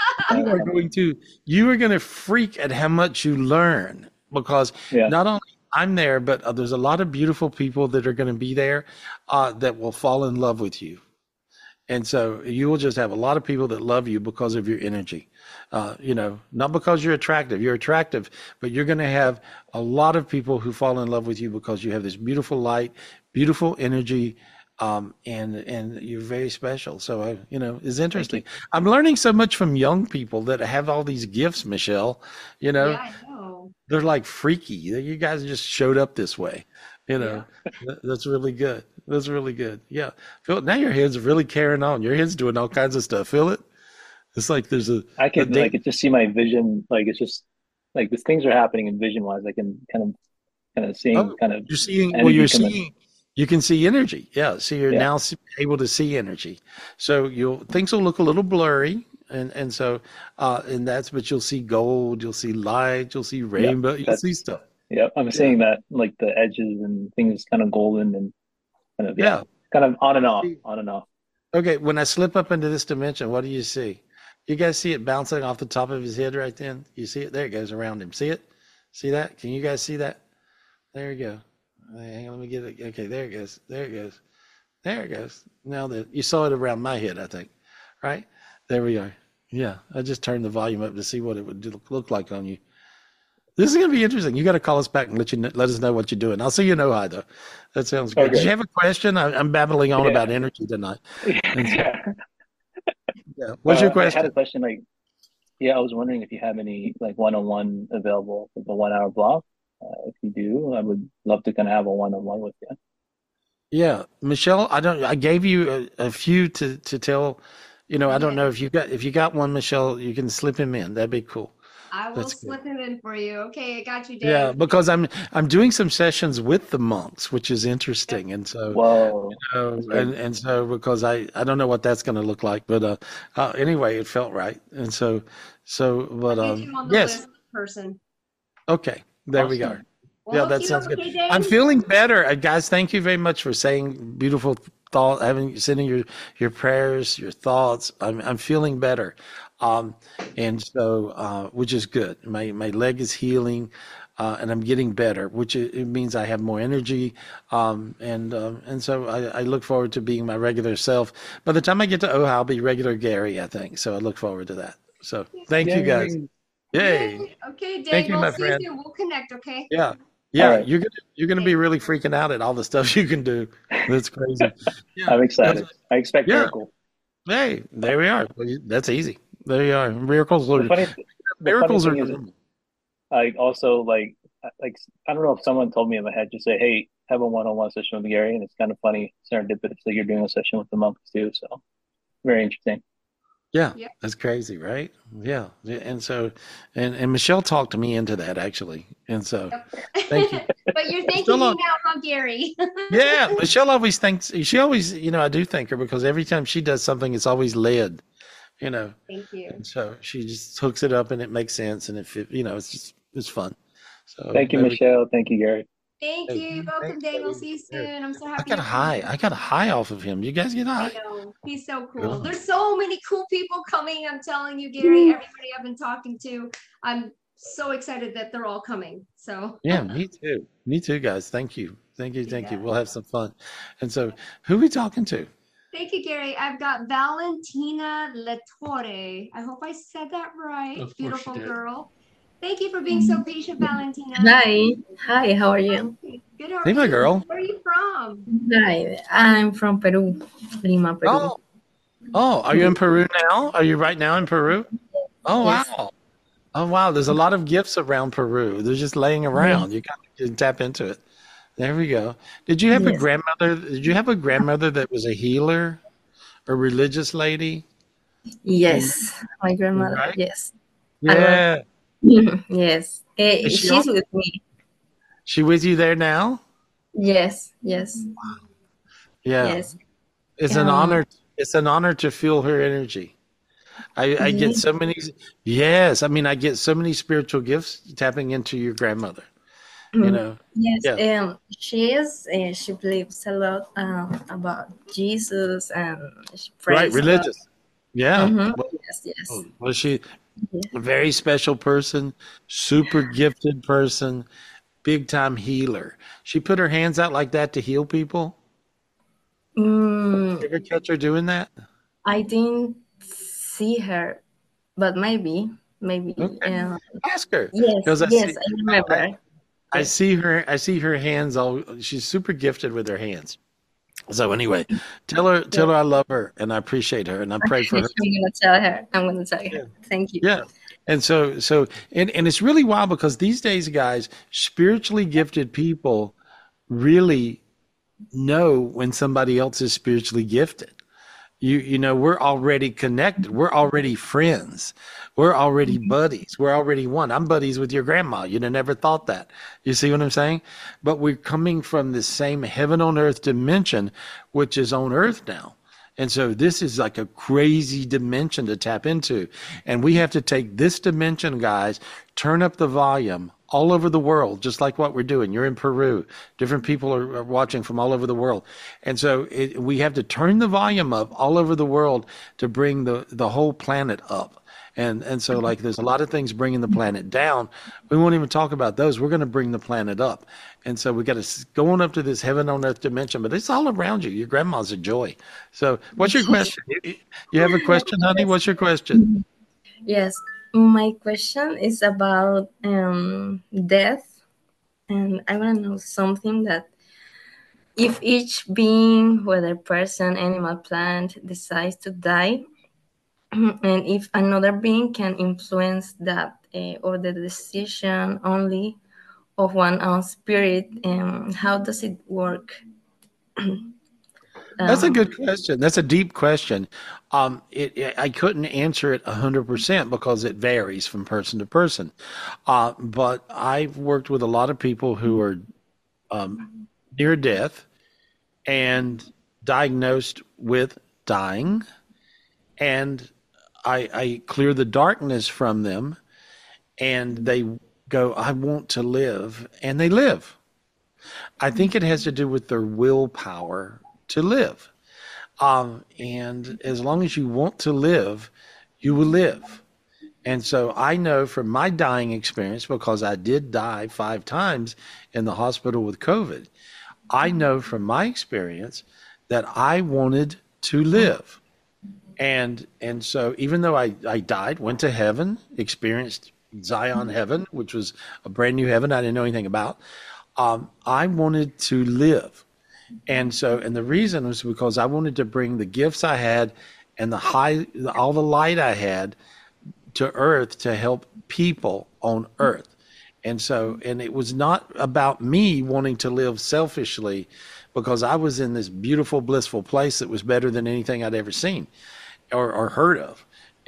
You are going to freak at how much you learn, because not only I'm there, but there's a lot of beautiful people that are going to be there that will fall in love with you. And so you will just have a lot of people that love you because of your energy. Not because you're attractive, but you're going to have a lot of people who fall in love with you because you have this beautiful light, beautiful energy, and you're very special. So, it's interesting. I'm learning so much from young people that have all these gifts, Michelle. Yeah, I know. They're like freaky. You guys just showed up this way. That's really good. That's really good. Yeah. Phil, now your head's really carrying on. Your head's doing all kinds of stuff. Feel it? It's like there's I can just see my vision. Like it's just like these things are happening in vision wise. I can kind of seeing you're seeing. Well, you're seeing. You can see energy. Yeah. So you're now able to see energy. So things will look a little blurry. And so, but you'll see gold, you'll see light, you'll see rainbow, you'll see stuff. Yeah. I'm seeing that, like the edges and things kind of golden and kind of, kind of on and off. Okay. When I slip up into this dimension, what do you see? You guys see it bouncing off the top of his head right then? You see it? There it goes around him. See it? See that? Can you guys see that? There you go. Hang on, let me get it. Okay, there it goes. There it goes. There it goes. Now that you saw it around my head, I think, right? There we are. Yeah, I just turned the volume up to see what it would look like on you. This is going to be interesting. You got to call us back and let us know what you're doing. I'll see you in Ojai, though. That sounds good. Okay. Did you have a question? I'm babbling on about energy tonight. What's your question? I had a question. I was wondering if you have any like one-on-one available for the 1 hour block. If you do, I would love to kind of have a one-on-one with you. Yeah, Michelle, I gave you a few to tell I don't know if you got one, Michelle, you can slip him in. That'd be cool. I will That's good. slip him in for you. Okay, I got you, Dave. Yeah, because I'm doing some sessions with the monks, which is interesting, and so Whoa. and so because I don't know what that's going to look like, but anyway, it felt right, and so but I'll get you on the yes, list, person. okay, there we go. Awesome. Yeah, Well, that you sounds good. okay, Dave? I'm feeling better, guys. Thank you very much for saying beautiful thought, sending your prayers, your thoughts. I'm feeling better, and so which is good. My leg is healing, and I'm getting better, which it means I have more energy, and so I look forward to being my regular self. By the time I get to Ohio, I'll be regular Gary, I think. So I look forward to that. So thank you, guys. Yay! Okay, Dave. Thank you, We'll my see you friend. soon. We'll connect. Okay. Yeah. All right. You're gonna be really freaking out at all the stuff you can do. That's crazy. I'm excited. I expect Yeah. miracle. Hey, there we are. Well, that's easy. There you are. Miracles The are funny miracles are thing is, I also like I don't know if someone told me in my head, just say, hey, have a one-on-one session with Gary, and it's kind of funny, serendipitously you're doing a session with the monks too. So very interesting. Yeah, that's crazy, right? Yeah. And so and Michelle talked me into that actually. And so thank you. But you're thanking Still me on- now, huh, Gary? Yeah, Michelle always thinks she always, I do thank her because every time she does something, it's always led, Thank you. And so she just hooks it up and it makes sense and it's fun. So Thank you, there we- Michelle. Thank you, Gary. Thank Hey, you. Welcome, Dave. We'll see you soon. I'm so I happy. got a high. I got a high off of him. You guys get a I high? know. He's so cool. Yeah. There's so many cool people coming. I'm telling you, Gary, everybody I've been talking to, I'm so excited that they're all coming. So Yeah, me too. Me too, guys. Thank you. Thank you. Thank you. We'll have some fun. And so who are we talking to? thank you, Gary. I've got Valentina Latore. I hope I said that right. Of course Beautiful you did. girl. Thank you for being so patient, Valentina. Hi, how are you? Good. How are Hey, my you? girl. Where are you from? Hi, I'm from Peru, Lima, Peru. Oh, are you in Peru now? Are you right now in Peru? Oh, Yes. wow. Oh, wow. There's a lot of gifts around Peru. They're just laying around. You can tap into it. There we go. Did you have a Yes. grandmother? Did you have a grandmother that was a healer, a religious lady? Yes, my grandmother. Right? Yes. Yeah. Yes. Is she She's on- with me. She with you there now? Yes. Yes. Yeah. Yes. It's an honor. It's an honor to feel her energy. I get Really? so many. Yes, I mean I get so many spiritual gifts tapping into your grandmother. Yes. Yeah. She believes a lot about Jesus and she Right, prays a lot. religious. Yeah. Mhm. Well, Yes. Yes. well, she a very special person, super gifted person, big time healer. She put her hands out like that to heal people. Mm, You ever catch her doing that? I didn't see her, but maybe. Ask her. Yes. 'Cause Yes. I remember. I see her hands all. She's super gifted with her hands. So anyway, tell her I love her and I appreciate her and I pray for her. I'm gonna tell her. Thank you. Yeah. And so and it's really wild because these days, guys, spiritually gifted people really know when somebody else is spiritually gifted. We're already connected. We're already friends. We're already buddies. We're already one. I'm buddies with your grandma. You'd have never thought that. You see what I'm saying? But we're coming from the same heaven on earth dimension, which is on earth now. And so this is like a crazy dimension to tap into. And we have to take this dimension, guys, turn up the volume all over the world, just like what we're doing. You're in Peru. Different people are watching from all over the world. And so we have to turn the volume up all over the world to bring the whole planet up. And so like there's a lot of things bringing the planet down. We won't even talk about those. We're going to bring the planet up. And so we got to go on up to this heaven on earth dimension, but it's all around you. Your grandma's a joy. So what's your question? You have a question, honey? What's your question? Yes. My question is about death, and I want to know something that if each being, whether person, animal, plant, decides to die, and if another being can influence that or the decision only of one own spirit, how does it work? That's a good question. That's a deep question. I couldn't answer it 100% because it varies from person to person. But I've worked with a lot of people who are near death and diagnosed with dying, and I clear the darkness from them, and they go, I want to live, and they live. I think it has to do with their willpower to live. And as long as you want to live, you will live. And so I know from my dying experience, because I did die 5 times in the hospital with COVID, I know from my experience that I wanted to live. And so even though I died, went to heaven, experienced Zion heaven, which was a brand new heaven I didn't know anything about, I wanted to live. And the reason was because I wanted to bring the gifts I had and all the light I had to earth to help people on earth. And it was not about me wanting to live selfishly, because I was in this beautiful, blissful place that was better than anything I'd ever seen or heard of.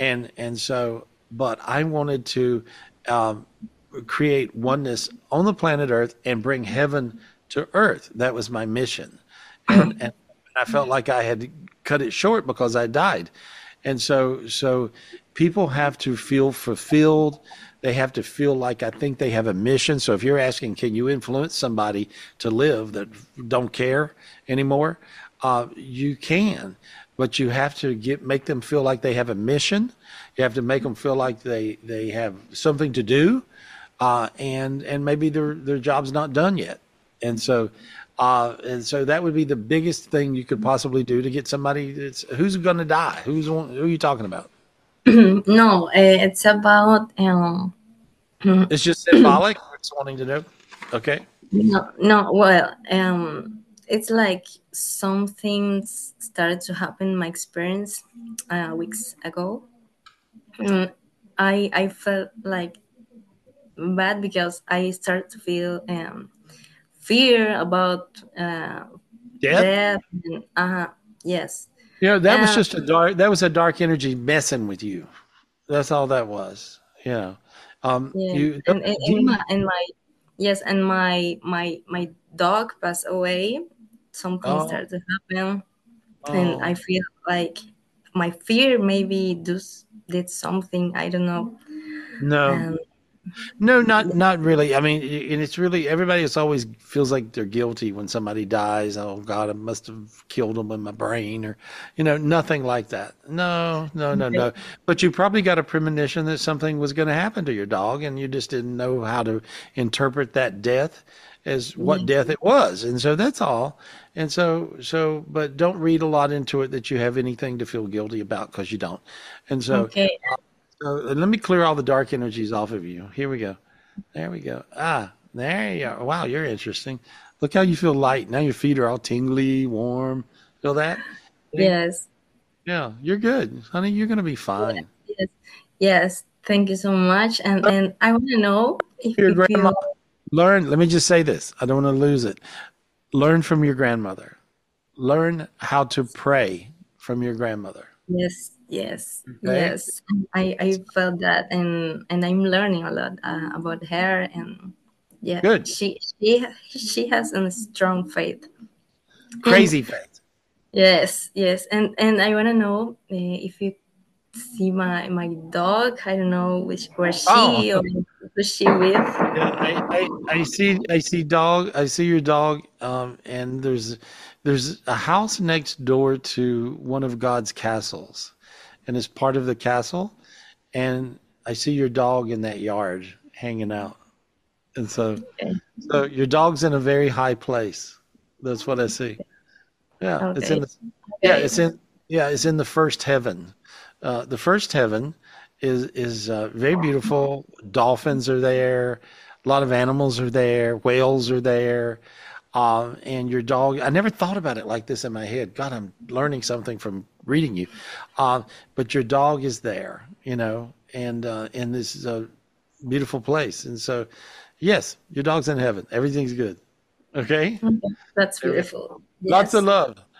But I wanted to create oneness on the planet Earth and bring heaven to earth. That was my mission. And I felt like I had to cut it short because I died. And so people have to feel fulfilled. They have to feel like, I think they have a mission. So if you're asking, can you influence somebody to live that don't care anymore? You can, but you have to make them feel like they have a mission. You have to make them feel like they have something to do, and maybe their job's not done yet. And so that would be the biggest thing you could possibly do to get somebody who's going to die. Who are you talking about? No, it's about. It's just symbolic. It's wanting to know. Okay. No. Well, it's like something started to happen in my experience weeks ago. I felt like bad because I started to feel fear about death. Yes. That was just a dark energy messing with you. That's all that was. Yeah. My dog passed away. Something started to happen, and I feel like my fear maybe did something. I don't know. No, not really. I mean, and it's really, everybody always feels like they're guilty when somebody dies. Oh God, I must have killed them in my brain, or nothing like that. No. But you probably got a premonition that something was going to happen to your dog, and you just didn't know how to interpret that death as what death it was. And so that's all. And so, but don't read a lot into it that you have anything to feel guilty about, because you don't. And so, okay. Let me clear all the dark energies off of you. Here we go. There we go. There you are. Wow, you're interesting. Look how you feel light. Now your feet are all tingly, warm. Feel that? Yes. Yeah, you're good. Honey, you're going to be fine. Yes. Thank you so much. And I want to know if your grandma, learn, let me just say this. I don't want to lose it. Learn from your grandmother. Learn how to pray from your grandmother. Yes. I felt that, and I'm learning a lot about her, and good. She has a strong faith, crazy faith. Yes, and I want to know if you see my dog. I don't know where she or who's she with. I see dog. I see your dog, and there's a house next door to one of God's castles. And it's part of the castle, and I see your dog in that yard hanging out. And so your dog's in a very high place. That's what I see. Yeah, okay. It's in the first heaven. The first heaven is very beautiful. Dolphins are there, a lot of animals are there, whales are there. And your dog, I never thought about it like this in my head. God, I'm learning something from reading you. But your dog is there, and this is a beautiful place. And so, yes, your dog's in heaven. Everything's good. Okay? That's beautiful. Yes. Lots of love.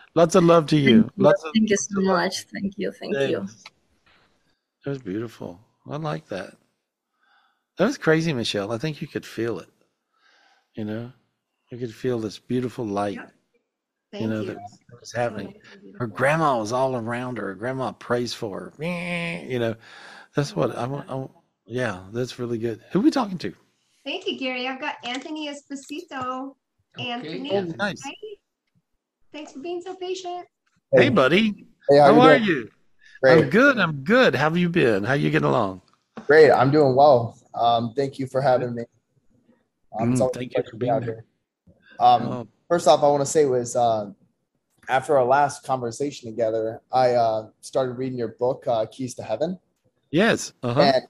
Lots of love to you. Thank you so much. Thank you. Thank you. That was beautiful. I like that. That was crazy, Michelle. I think you could feel it. You know, you could feel this beautiful light. Yep. You Thank know, you. that was happening. Her grandma was all around her. Her grandma prays for her. You know, that's what I want. Yeah, that's really good. Who are we talking to? Thank you, Gary. I've got Anthony Esposito. Anthony, Oh, nice. hi. Thanks for being so patient. Hey, buddy. Hey, how you are doing? you? Great. I'm good. I'm good. How have you been? How you getting along? Great. I'm doing well. Thank you for having me. It's always a Thank you pleasure for to be being out here. here. First off, I want to say was after our last conversation together, I started reading your book, Keys to Heaven. Yes. And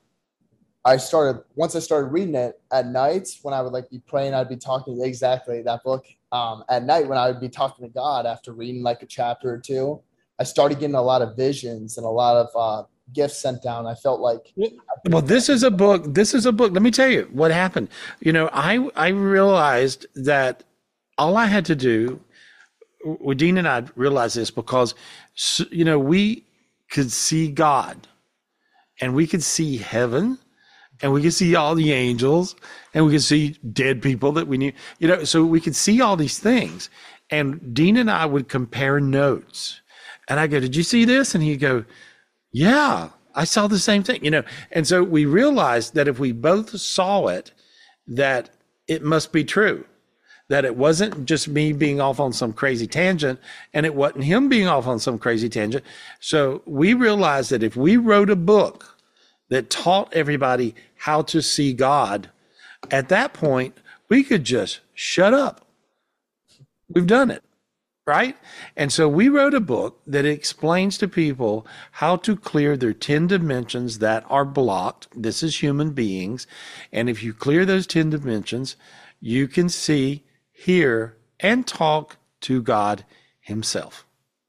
once I started reading it at nights when I would like be praying, I'd be talking exactly that book. At night when I would be talking to God after reading like a chapter or two, I started getting a lot of visions and a lot of gifts sent down. I felt like, well, this is a book. Let me tell you what happened. You know, I realized that all I had to do, Dean and I realized this because, you know, we could see God and we could see heaven and we could see all the angels and we could see dead people that we knew, you know, so we could see all these things. And Dean and I would compare notes. And I go, did you see this? And he'd go, yeah, I saw the same thing, you know. And so we realized that if we both saw it, that it must be true, that it wasn't just me being off on some crazy tangent and it wasn't him being off on some crazy tangent. So we realized that if we wrote a book that taught everybody how to see God, at that point, we could just shut up. We've done it. Right? And so we wrote a book that explains to people how to clear their 10 dimensions that are blocked. This is human beings. And if you clear those 10 dimensions, you can see, hear, and talk to God himself.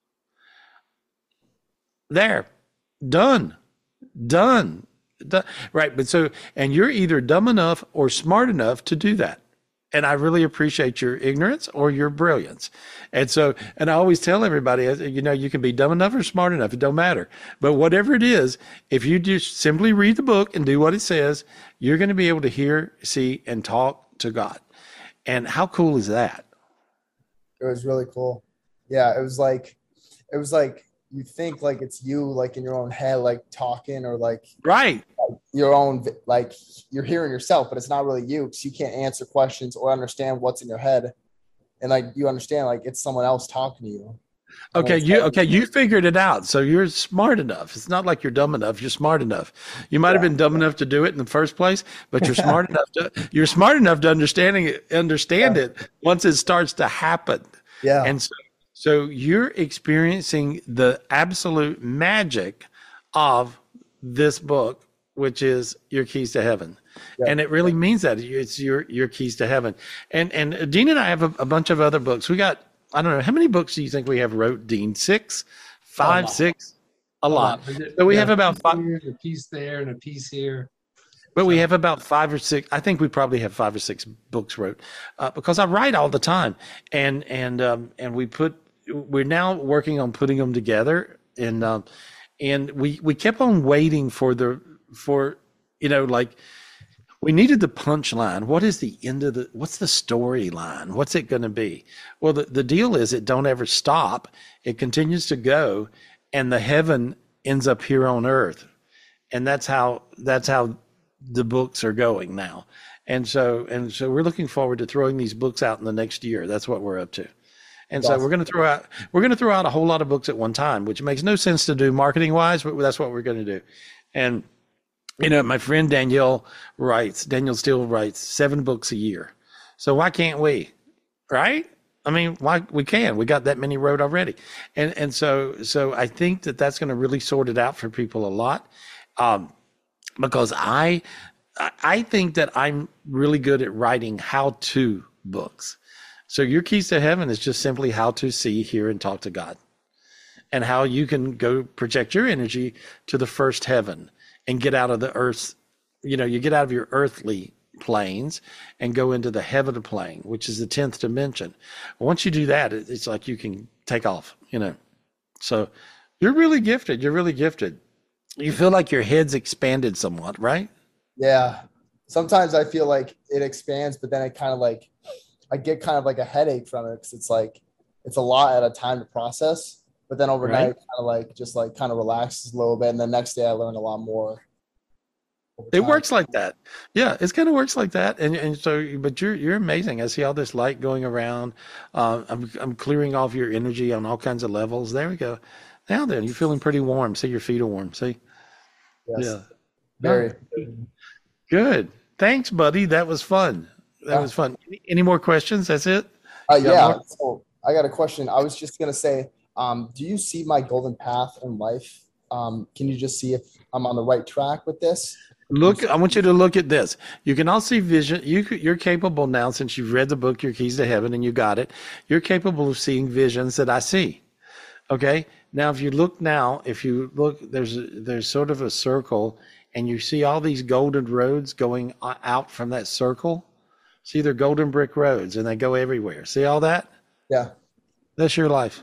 There. Done. Right. But so, and you're either dumb enough or smart enough to do that. And I really appreciate your ignorance or your brilliance. And so, and I always tell everybody, you know, you can be dumb enough or smart enough. It don't matter. But whatever it is, if you just simply read the book and do what it says, you're going to be able to hear, see, and talk to God. And how cool is that? It was really cool. Yeah. It was like you think like it's you, like in your own head, like talking or like, right. Like your own, like you're hearing yourself, but it's not really you because you can't answer questions or understand what's in your head. And like, you understand, like it's someone else talking to you. Okay. You figured it out. So you're smart enough. It's not like you're dumb enough. You're smart enough. You might've been dumb enough to do it in the first place, but you're smart enough to understand it once it starts to happen. Yeah. And so you're experiencing the absolute magic of this book, which is your keys to heaven. Yeah. And it really means that it's your keys to heaven. And Dean and I have a bunch of other books. We got, I don't know, how many books do you think we have wrote, Dean? 6, 5, 6? A lot. So we have about 5. A piece there and a piece here. But we have about 5 or 6. I think we probably have 5 or 6 books wrote because I write all the time. And we're now working on putting them together. And we kept on waiting for you know, like we needed the punchline. What is the end of what's the storyline? What's it going to be? Well, the deal is it don't ever stop. It continues to go and the heaven ends up here on earth. And that's how the books are going now. And so we're looking forward to throwing these books out in the next year. That's what we're up to. And so we're going to throw out a whole lot of books at one time, which makes no sense to do marketing wise, but that's what we're going to do. And, you know, my friend Daniel Steele writes 7 books a year. So why can't we? Right? I mean, why we can? We got that many wrote already. And so I think that's going to really sort it out for people a lot. Because I think that I'm really good at writing how-to books. So your keys to heaven is just simply how to see, hear, and talk to God, and how you can go project your energy to the first heaven and get out of the earth. You know, you get out of your earthly planes and go into the heaven plane, which is the 10th dimension. Once you do that, it's like you can take off, So you're really gifted. You're really gifted. You feel like your head's expanded somewhat, right? Yeah. Sometimes I feel like it expands, but then it kind of like, I get kind of like a headache from it because it's like, it's a lot at a time to process. But then overnight, kind of like, just like kind of relaxes a little bit. And the next day I learn a lot more. It works like that. Yeah, it kind of works like that. And so, but you're amazing. I see all this light going around. I'm clearing off your energy on all kinds of levels. There we go. Now then, you're feeling pretty warm. See, your feet are warm. See? Yes. Yeah. Very. Good. Thanks, buddy. That was fun. That was fun. Any more questions? That's it? Yeah. So I got a question. I was just going to say, do you see my golden path in life? Can you just see if I'm on the right track with this? Look, I want you to look at this. You can all see vision. You're capable now, since you've read the book, Your Keys to Heaven, and you got it. You're capable of seeing visions that I see. Okay. Now, if you look, there's sort of a circle, and you see all these golden roads going out from that circle. See, they're golden brick roads, and they go everywhere. See all that? Yeah. That's your life.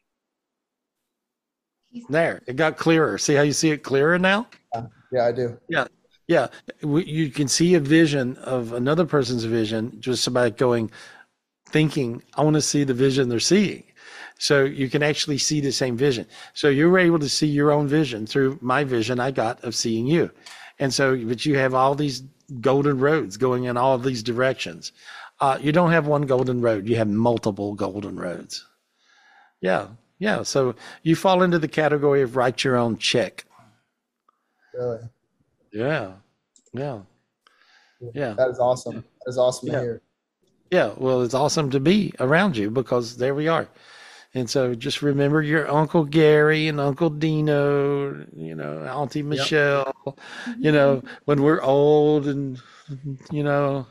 There, it got clearer. See how you see it clearer now? Yeah, I do. Yeah. Yeah. You can see a vision of another person's vision just by thinking, I want to see the vision they're seeing. So you can actually see the same vision. So you were able to see your own vision through my vision I got of seeing you. And so, but you have all these golden roads going in all of these directions. You don't have one golden road. You have multiple golden roads. Yeah. Yeah. So you fall into the category of write your own check. Really? Yeah. Yeah. Yeah. That is awesome. That is awesome to hear. Yeah. Well, it's awesome to be around you because there we are. And so just remember your Uncle Gary and Uncle Dino, Auntie Michelle, when we're old and, do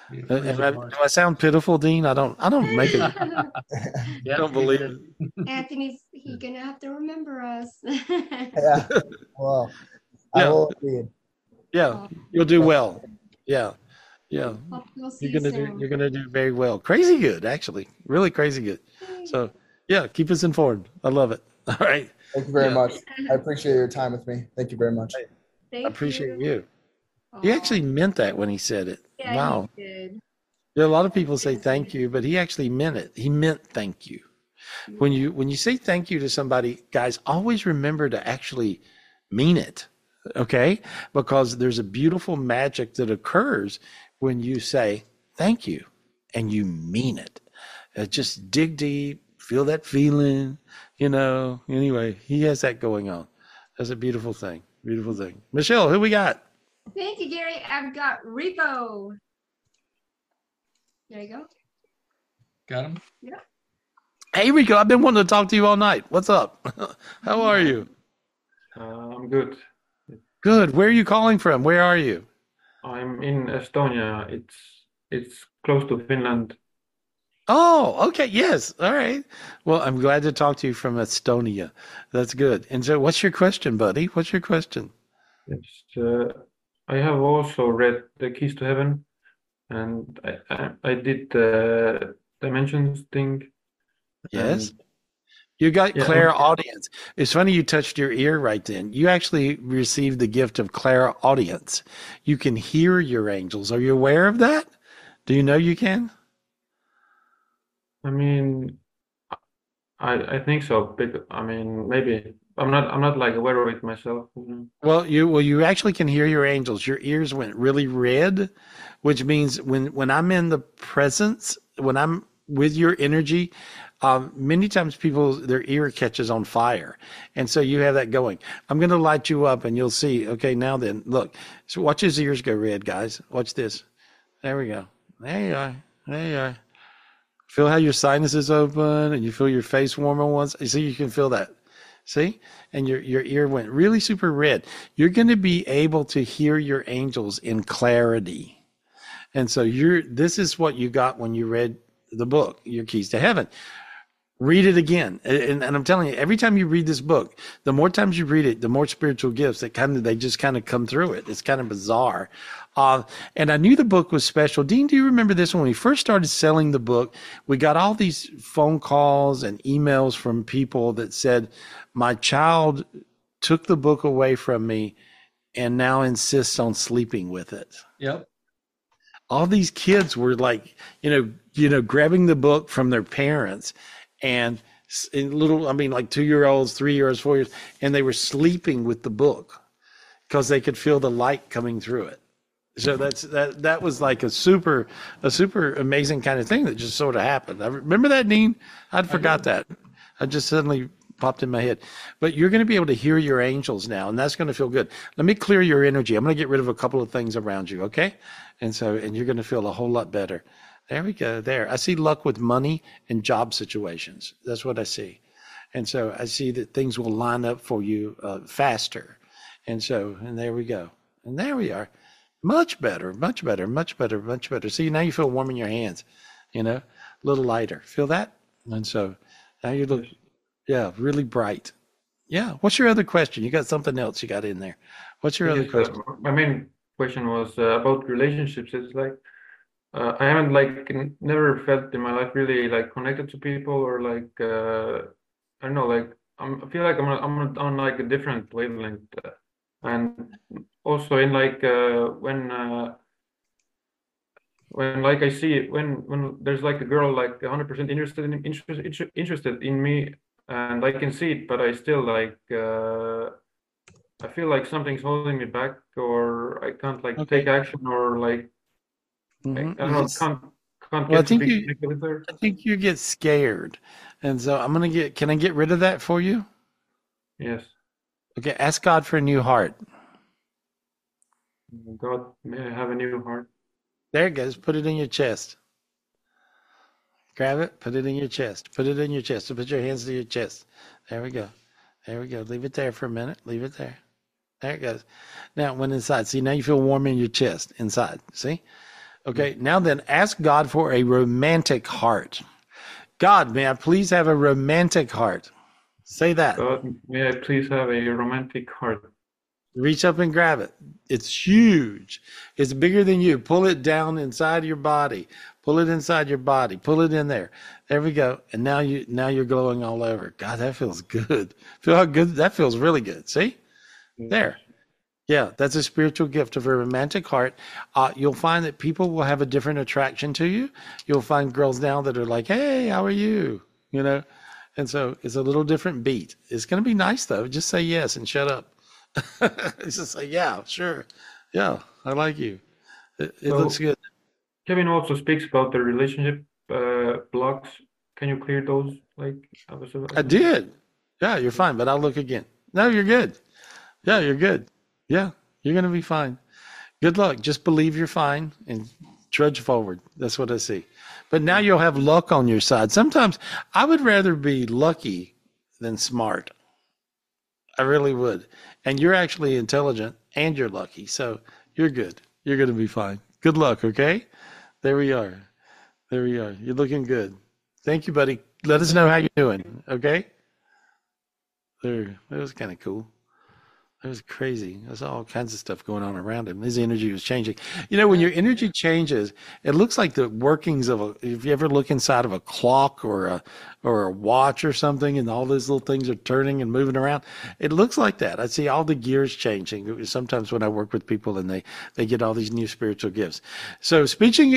I sound pitiful, Dean? I don't make it. I don't believe it. Anthony's gonna have to remember us. Yeah. Well, I will indeed. Yeah. You'll do well. Yeah. Yeah. We'll You're gonna do very well. Crazy good, actually. Really crazy good. So yeah, keep us informed. I love it. All right. Thank you very much. I appreciate your time with me. Thank you very much. I appreciate you. He actually meant that when he said it. Yeah, wow. he did. There are a lot of people say thank you, but he actually meant it. He meant thank you. When you say thank you to somebody, guys, always remember to actually mean it. Okay? Because there's a beautiful magic that occurs when you say thank you and you mean it. Just dig deep. Feel that feeling, Anyway, he has that going on. That's a beautiful thing. Beautiful thing. Michelle, who we got? Thank you, Gary. I've got Rico. There you go. Got him? Yeah. Hey, Rico, I've been wanting to talk to you all night. What's up? How are you? I'm good. Good. Where are you calling from? Where are you? I'm in Estonia. It's close to Finland. Oh, okay. Yes. All right. Well, I'm glad to talk to you from Estonia. That's good. And so what's your question, buddy? What's your question? Yes, I have also read The Keys to Heaven, and I did the dimensions thing. Yes. You got clairaudience. It's funny you touched your ear right then. You actually received the gift of clairaudience. You can hear your angels. Are you aware of that? Do you know you can? I mean, I think so. Maybe I'm not like aware of it myself. Well, you actually can hear your angels. Your ears went really red, which means when I'm in the presence, when I'm with your energy, many times their ear catches on fire, and so you have that going. I'm going to light you up, and you'll see. Okay, now then, look. So watch his ears go red, guys. Watch this. There we go. There you are. There you are. Feel how your sinuses open and you feel your face warmer once. You see, you can feel that. See? And your ear went really super red. You're going to be able to hear your angels in clarity. And so this is what you got when you read the book, Your Keys to Heaven. Read it again. And I'm telling you, every time you read this book, the more times you read it, the more spiritual gifts they just kind of come through it. It's kind of bizarre. And I knew the book was special. Dean, do you remember this? When we first started selling the book, we got all these phone calls and emails from people that said, my child took the book away from me and now insists on sleeping with it. Yep. All these kids were like, grabbing the book from their parents and like 2-year-olds, 3-year-olds, 4 years, and they were sleeping with the book because they could feel the light coming through it. So that was like a super amazing kind of thing that just sort of happened. I remember that, Dean? I'd forgot that. I just suddenly popped in my head. But you're going to be able to hear your angels now, and that's going to feel good. Let me clear your energy. I'm going to get rid of a couple of things around you, okay? And you're going to feel a whole lot better. There we go. There. I see luck with money and job situations. That's what I see. And so I see that things will line up for you faster. And there we go. And there we are. Much better, much better, much better, much better. See, now you feel warm in your hands, a little lighter. Feel that? And so now you look, really bright. Yeah. What's your other question? You got something else you got in there. What's your other question? My main question was about relationships. It's like, I haven't never felt in my life really connected to people or I don't know, I feel like I'm on a different wavelength. And also in when I see it, when there's a girl 100% interested in me, and I can see it, but I still I feel like something's holding me back, or I can't take action, or I don't know, can't get connected with her. I think you get scared, and so can I get rid of that for you? Yes. Okay, ask God for a new heart. God, may I have a new heart? There it goes. Put it in your chest. Grab it, put it in your chest. Put it in your chest. So put your hands to your chest. There we go. There we go. Leave it there for a minute. Leave it there. There it goes. Now it went inside. See, now you feel warm in your chest inside. See? Okay, now then ask God for a romantic heart. God, may I please have a romantic heart? Say that. God, may I please have a romantic heart? Reach up and grab it. It's huge. It's bigger than you. Pull it down inside your body. Pull it inside your body. Pull it in there. There we go. And now you're glowing all over. God, that feels good. Feel how good that feels. Really good. See? There. Yeah, that's a spiritual gift of a romantic heart. You'll find that people will have a different attraction to you. You'll find girls now that are like, hey, how are you? And so it's a little different beat. It's going to be nice, though. Just say yes and shut up. Just say, yeah, sure. Yeah, I like you. It looks good. Kevin also speaks about the relationship blocks. Can you clear those? I did. Yeah, you're fine, but I'll look again. No, you're good. Yeah, you're good. Yeah, you're going to be fine. Good luck. Just believe you're fine and trudge forward. That's what I see. But now you'll have luck on your side. Sometimes I would rather be lucky than smart. I really would. And you're actually intelligent and you're lucky. So you're good. You're going to be fine. Good luck, okay? There we are. There we are. You're looking good. Thank you, buddy. Let us know how you're doing, okay? There. That was kind of cool. That was crazy. There's all kinds of stuff going on around him. His energy was changing. When your energy changes, it looks like the workings of if you ever look inside of a clock or a watch or something, and all those little things are turning and moving around. It looks like that. I see all the gears changing. Sometimes when I work with people and they get all these new spiritual gifts. So speaking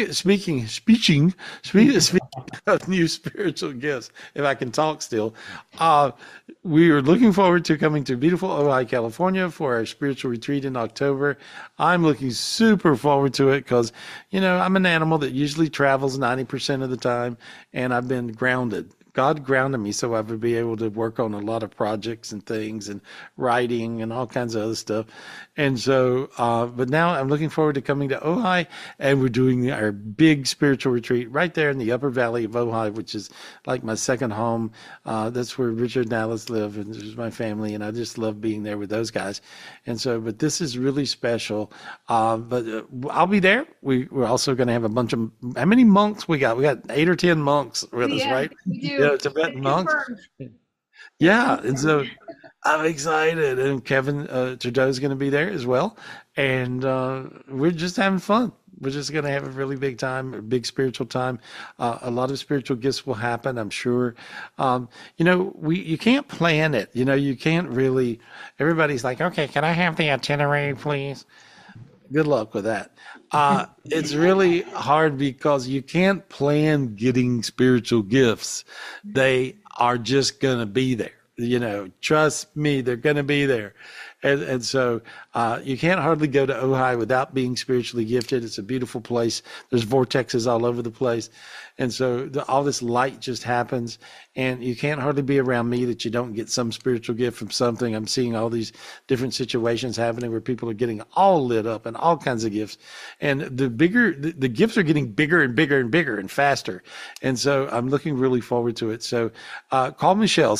of new spiritual gifts, if I can talk still, we are looking forward to coming to beautiful Ojai, California for our spiritual retreat in October. I'm looking super forward to it because, I'm an animal that usually travels 90% of the time, and I've been grounded. God grounded me so I would be able to work on a lot of projects and things and writing and all kinds of other stuff. And so, but now I'm looking forward to coming to Ojai, and we're doing our big spiritual retreat right there in the upper valley of Ojai, which is like my second home. That's where Richard and Alice live, and this is my family, and I just love being there with those guys. And so, but this is really special. But I'll be there. We're also going to have a bunch of, how many monks we got? We got 8 or 10 monks with us, right? We do. Tibetan monks. Yeah, and so I'm excited, and Kevin Trudeau is going to be there as well, and we're just having fun. We're just going to have a really big time, a big spiritual time. A lot of spiritual gifts will happen, I'm sure. You can't plan it. You can't really. Everybody's like, okay, can I have the itinerary, please? Good luck with that. It's really hard because you can't plan getting spiritual gifts. They are just going to be there. Trust me, they're going to be there. And so you can't hardly go to Ojai without being spiritually gifted. It's a beautiful place. There's vortexes all over the place. And so all this light just happens. And you can't hardly be around me that you don't get some spiritual gift from something. I'm seeing all these different situations happening where people are getting all lit up and all kinds of gifts. And the gifts are getting bigger and bigger and bigger and faster. And so I'm looking really forward to it. So call Michelle,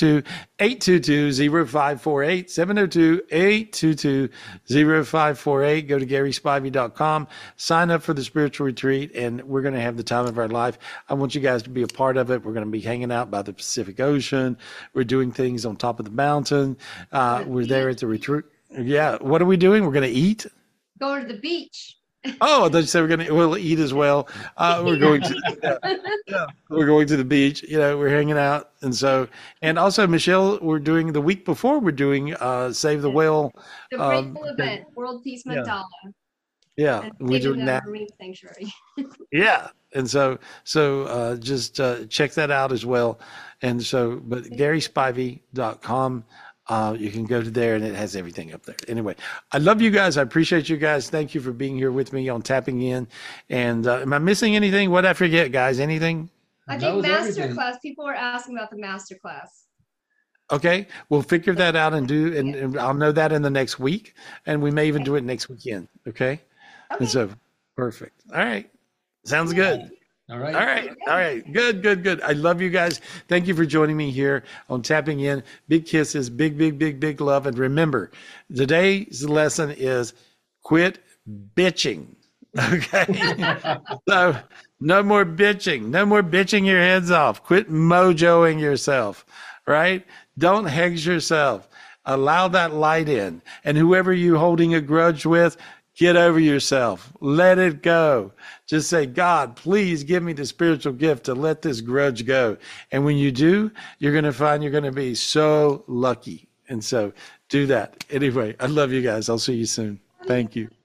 702-822-0548, 702-822-0548. Go to GarySpivey.com, sign up for the spiritual retreat, and we're going to have the time of our life. I want you guys to be a part of it. We're going to be hanging out by the Pacific Ocean. We're doing things on top of the mountain. We're there at the retreat. Yeah. What are we doing? We're going to eat. Go to the beach. Oh, I thought you said we'll eat as well. We're going to the beach. We're hanging out, and also Michelle, we're doing the week before. We're doing Save the Whale. The grateful event, World Peace Mandala. Yeah, we're doing that. Marine Sanctuary. Yeah, and so just check that out as well. And so, but GarySpivey.com. You can go to there and it has everything up there. Anyway, I love you guys. I appreciate you guys. Thank you for being here with me on Tapping In. And am I missing anything? What did I forget, guys? Anything? I think masterclass. People were asking about the masterclass. Okay, we'll figure that out and I'll know that in the next week. And we may even do it next weekend. Okay. And so perfect. All right. Sounds good. All right. Good. I love you guys. Thank you for joining me here on Tapping In. Big kisses, big love. And remember, today's lesson is quit bitching. Okay. So no more bitching. No more bitching your heads off. Quit mojoing yourself, right? Don't hex yourself. Allow that light in. And whoever you're holding a grudge with, get over yourself. Let it go. Just say, God, please give me the spiritual gift to let this grudge go. And when you do, you're going to find you're going to be so lucky. And so do that. Anyway, I love you guys. I'll see you soon. Thank you.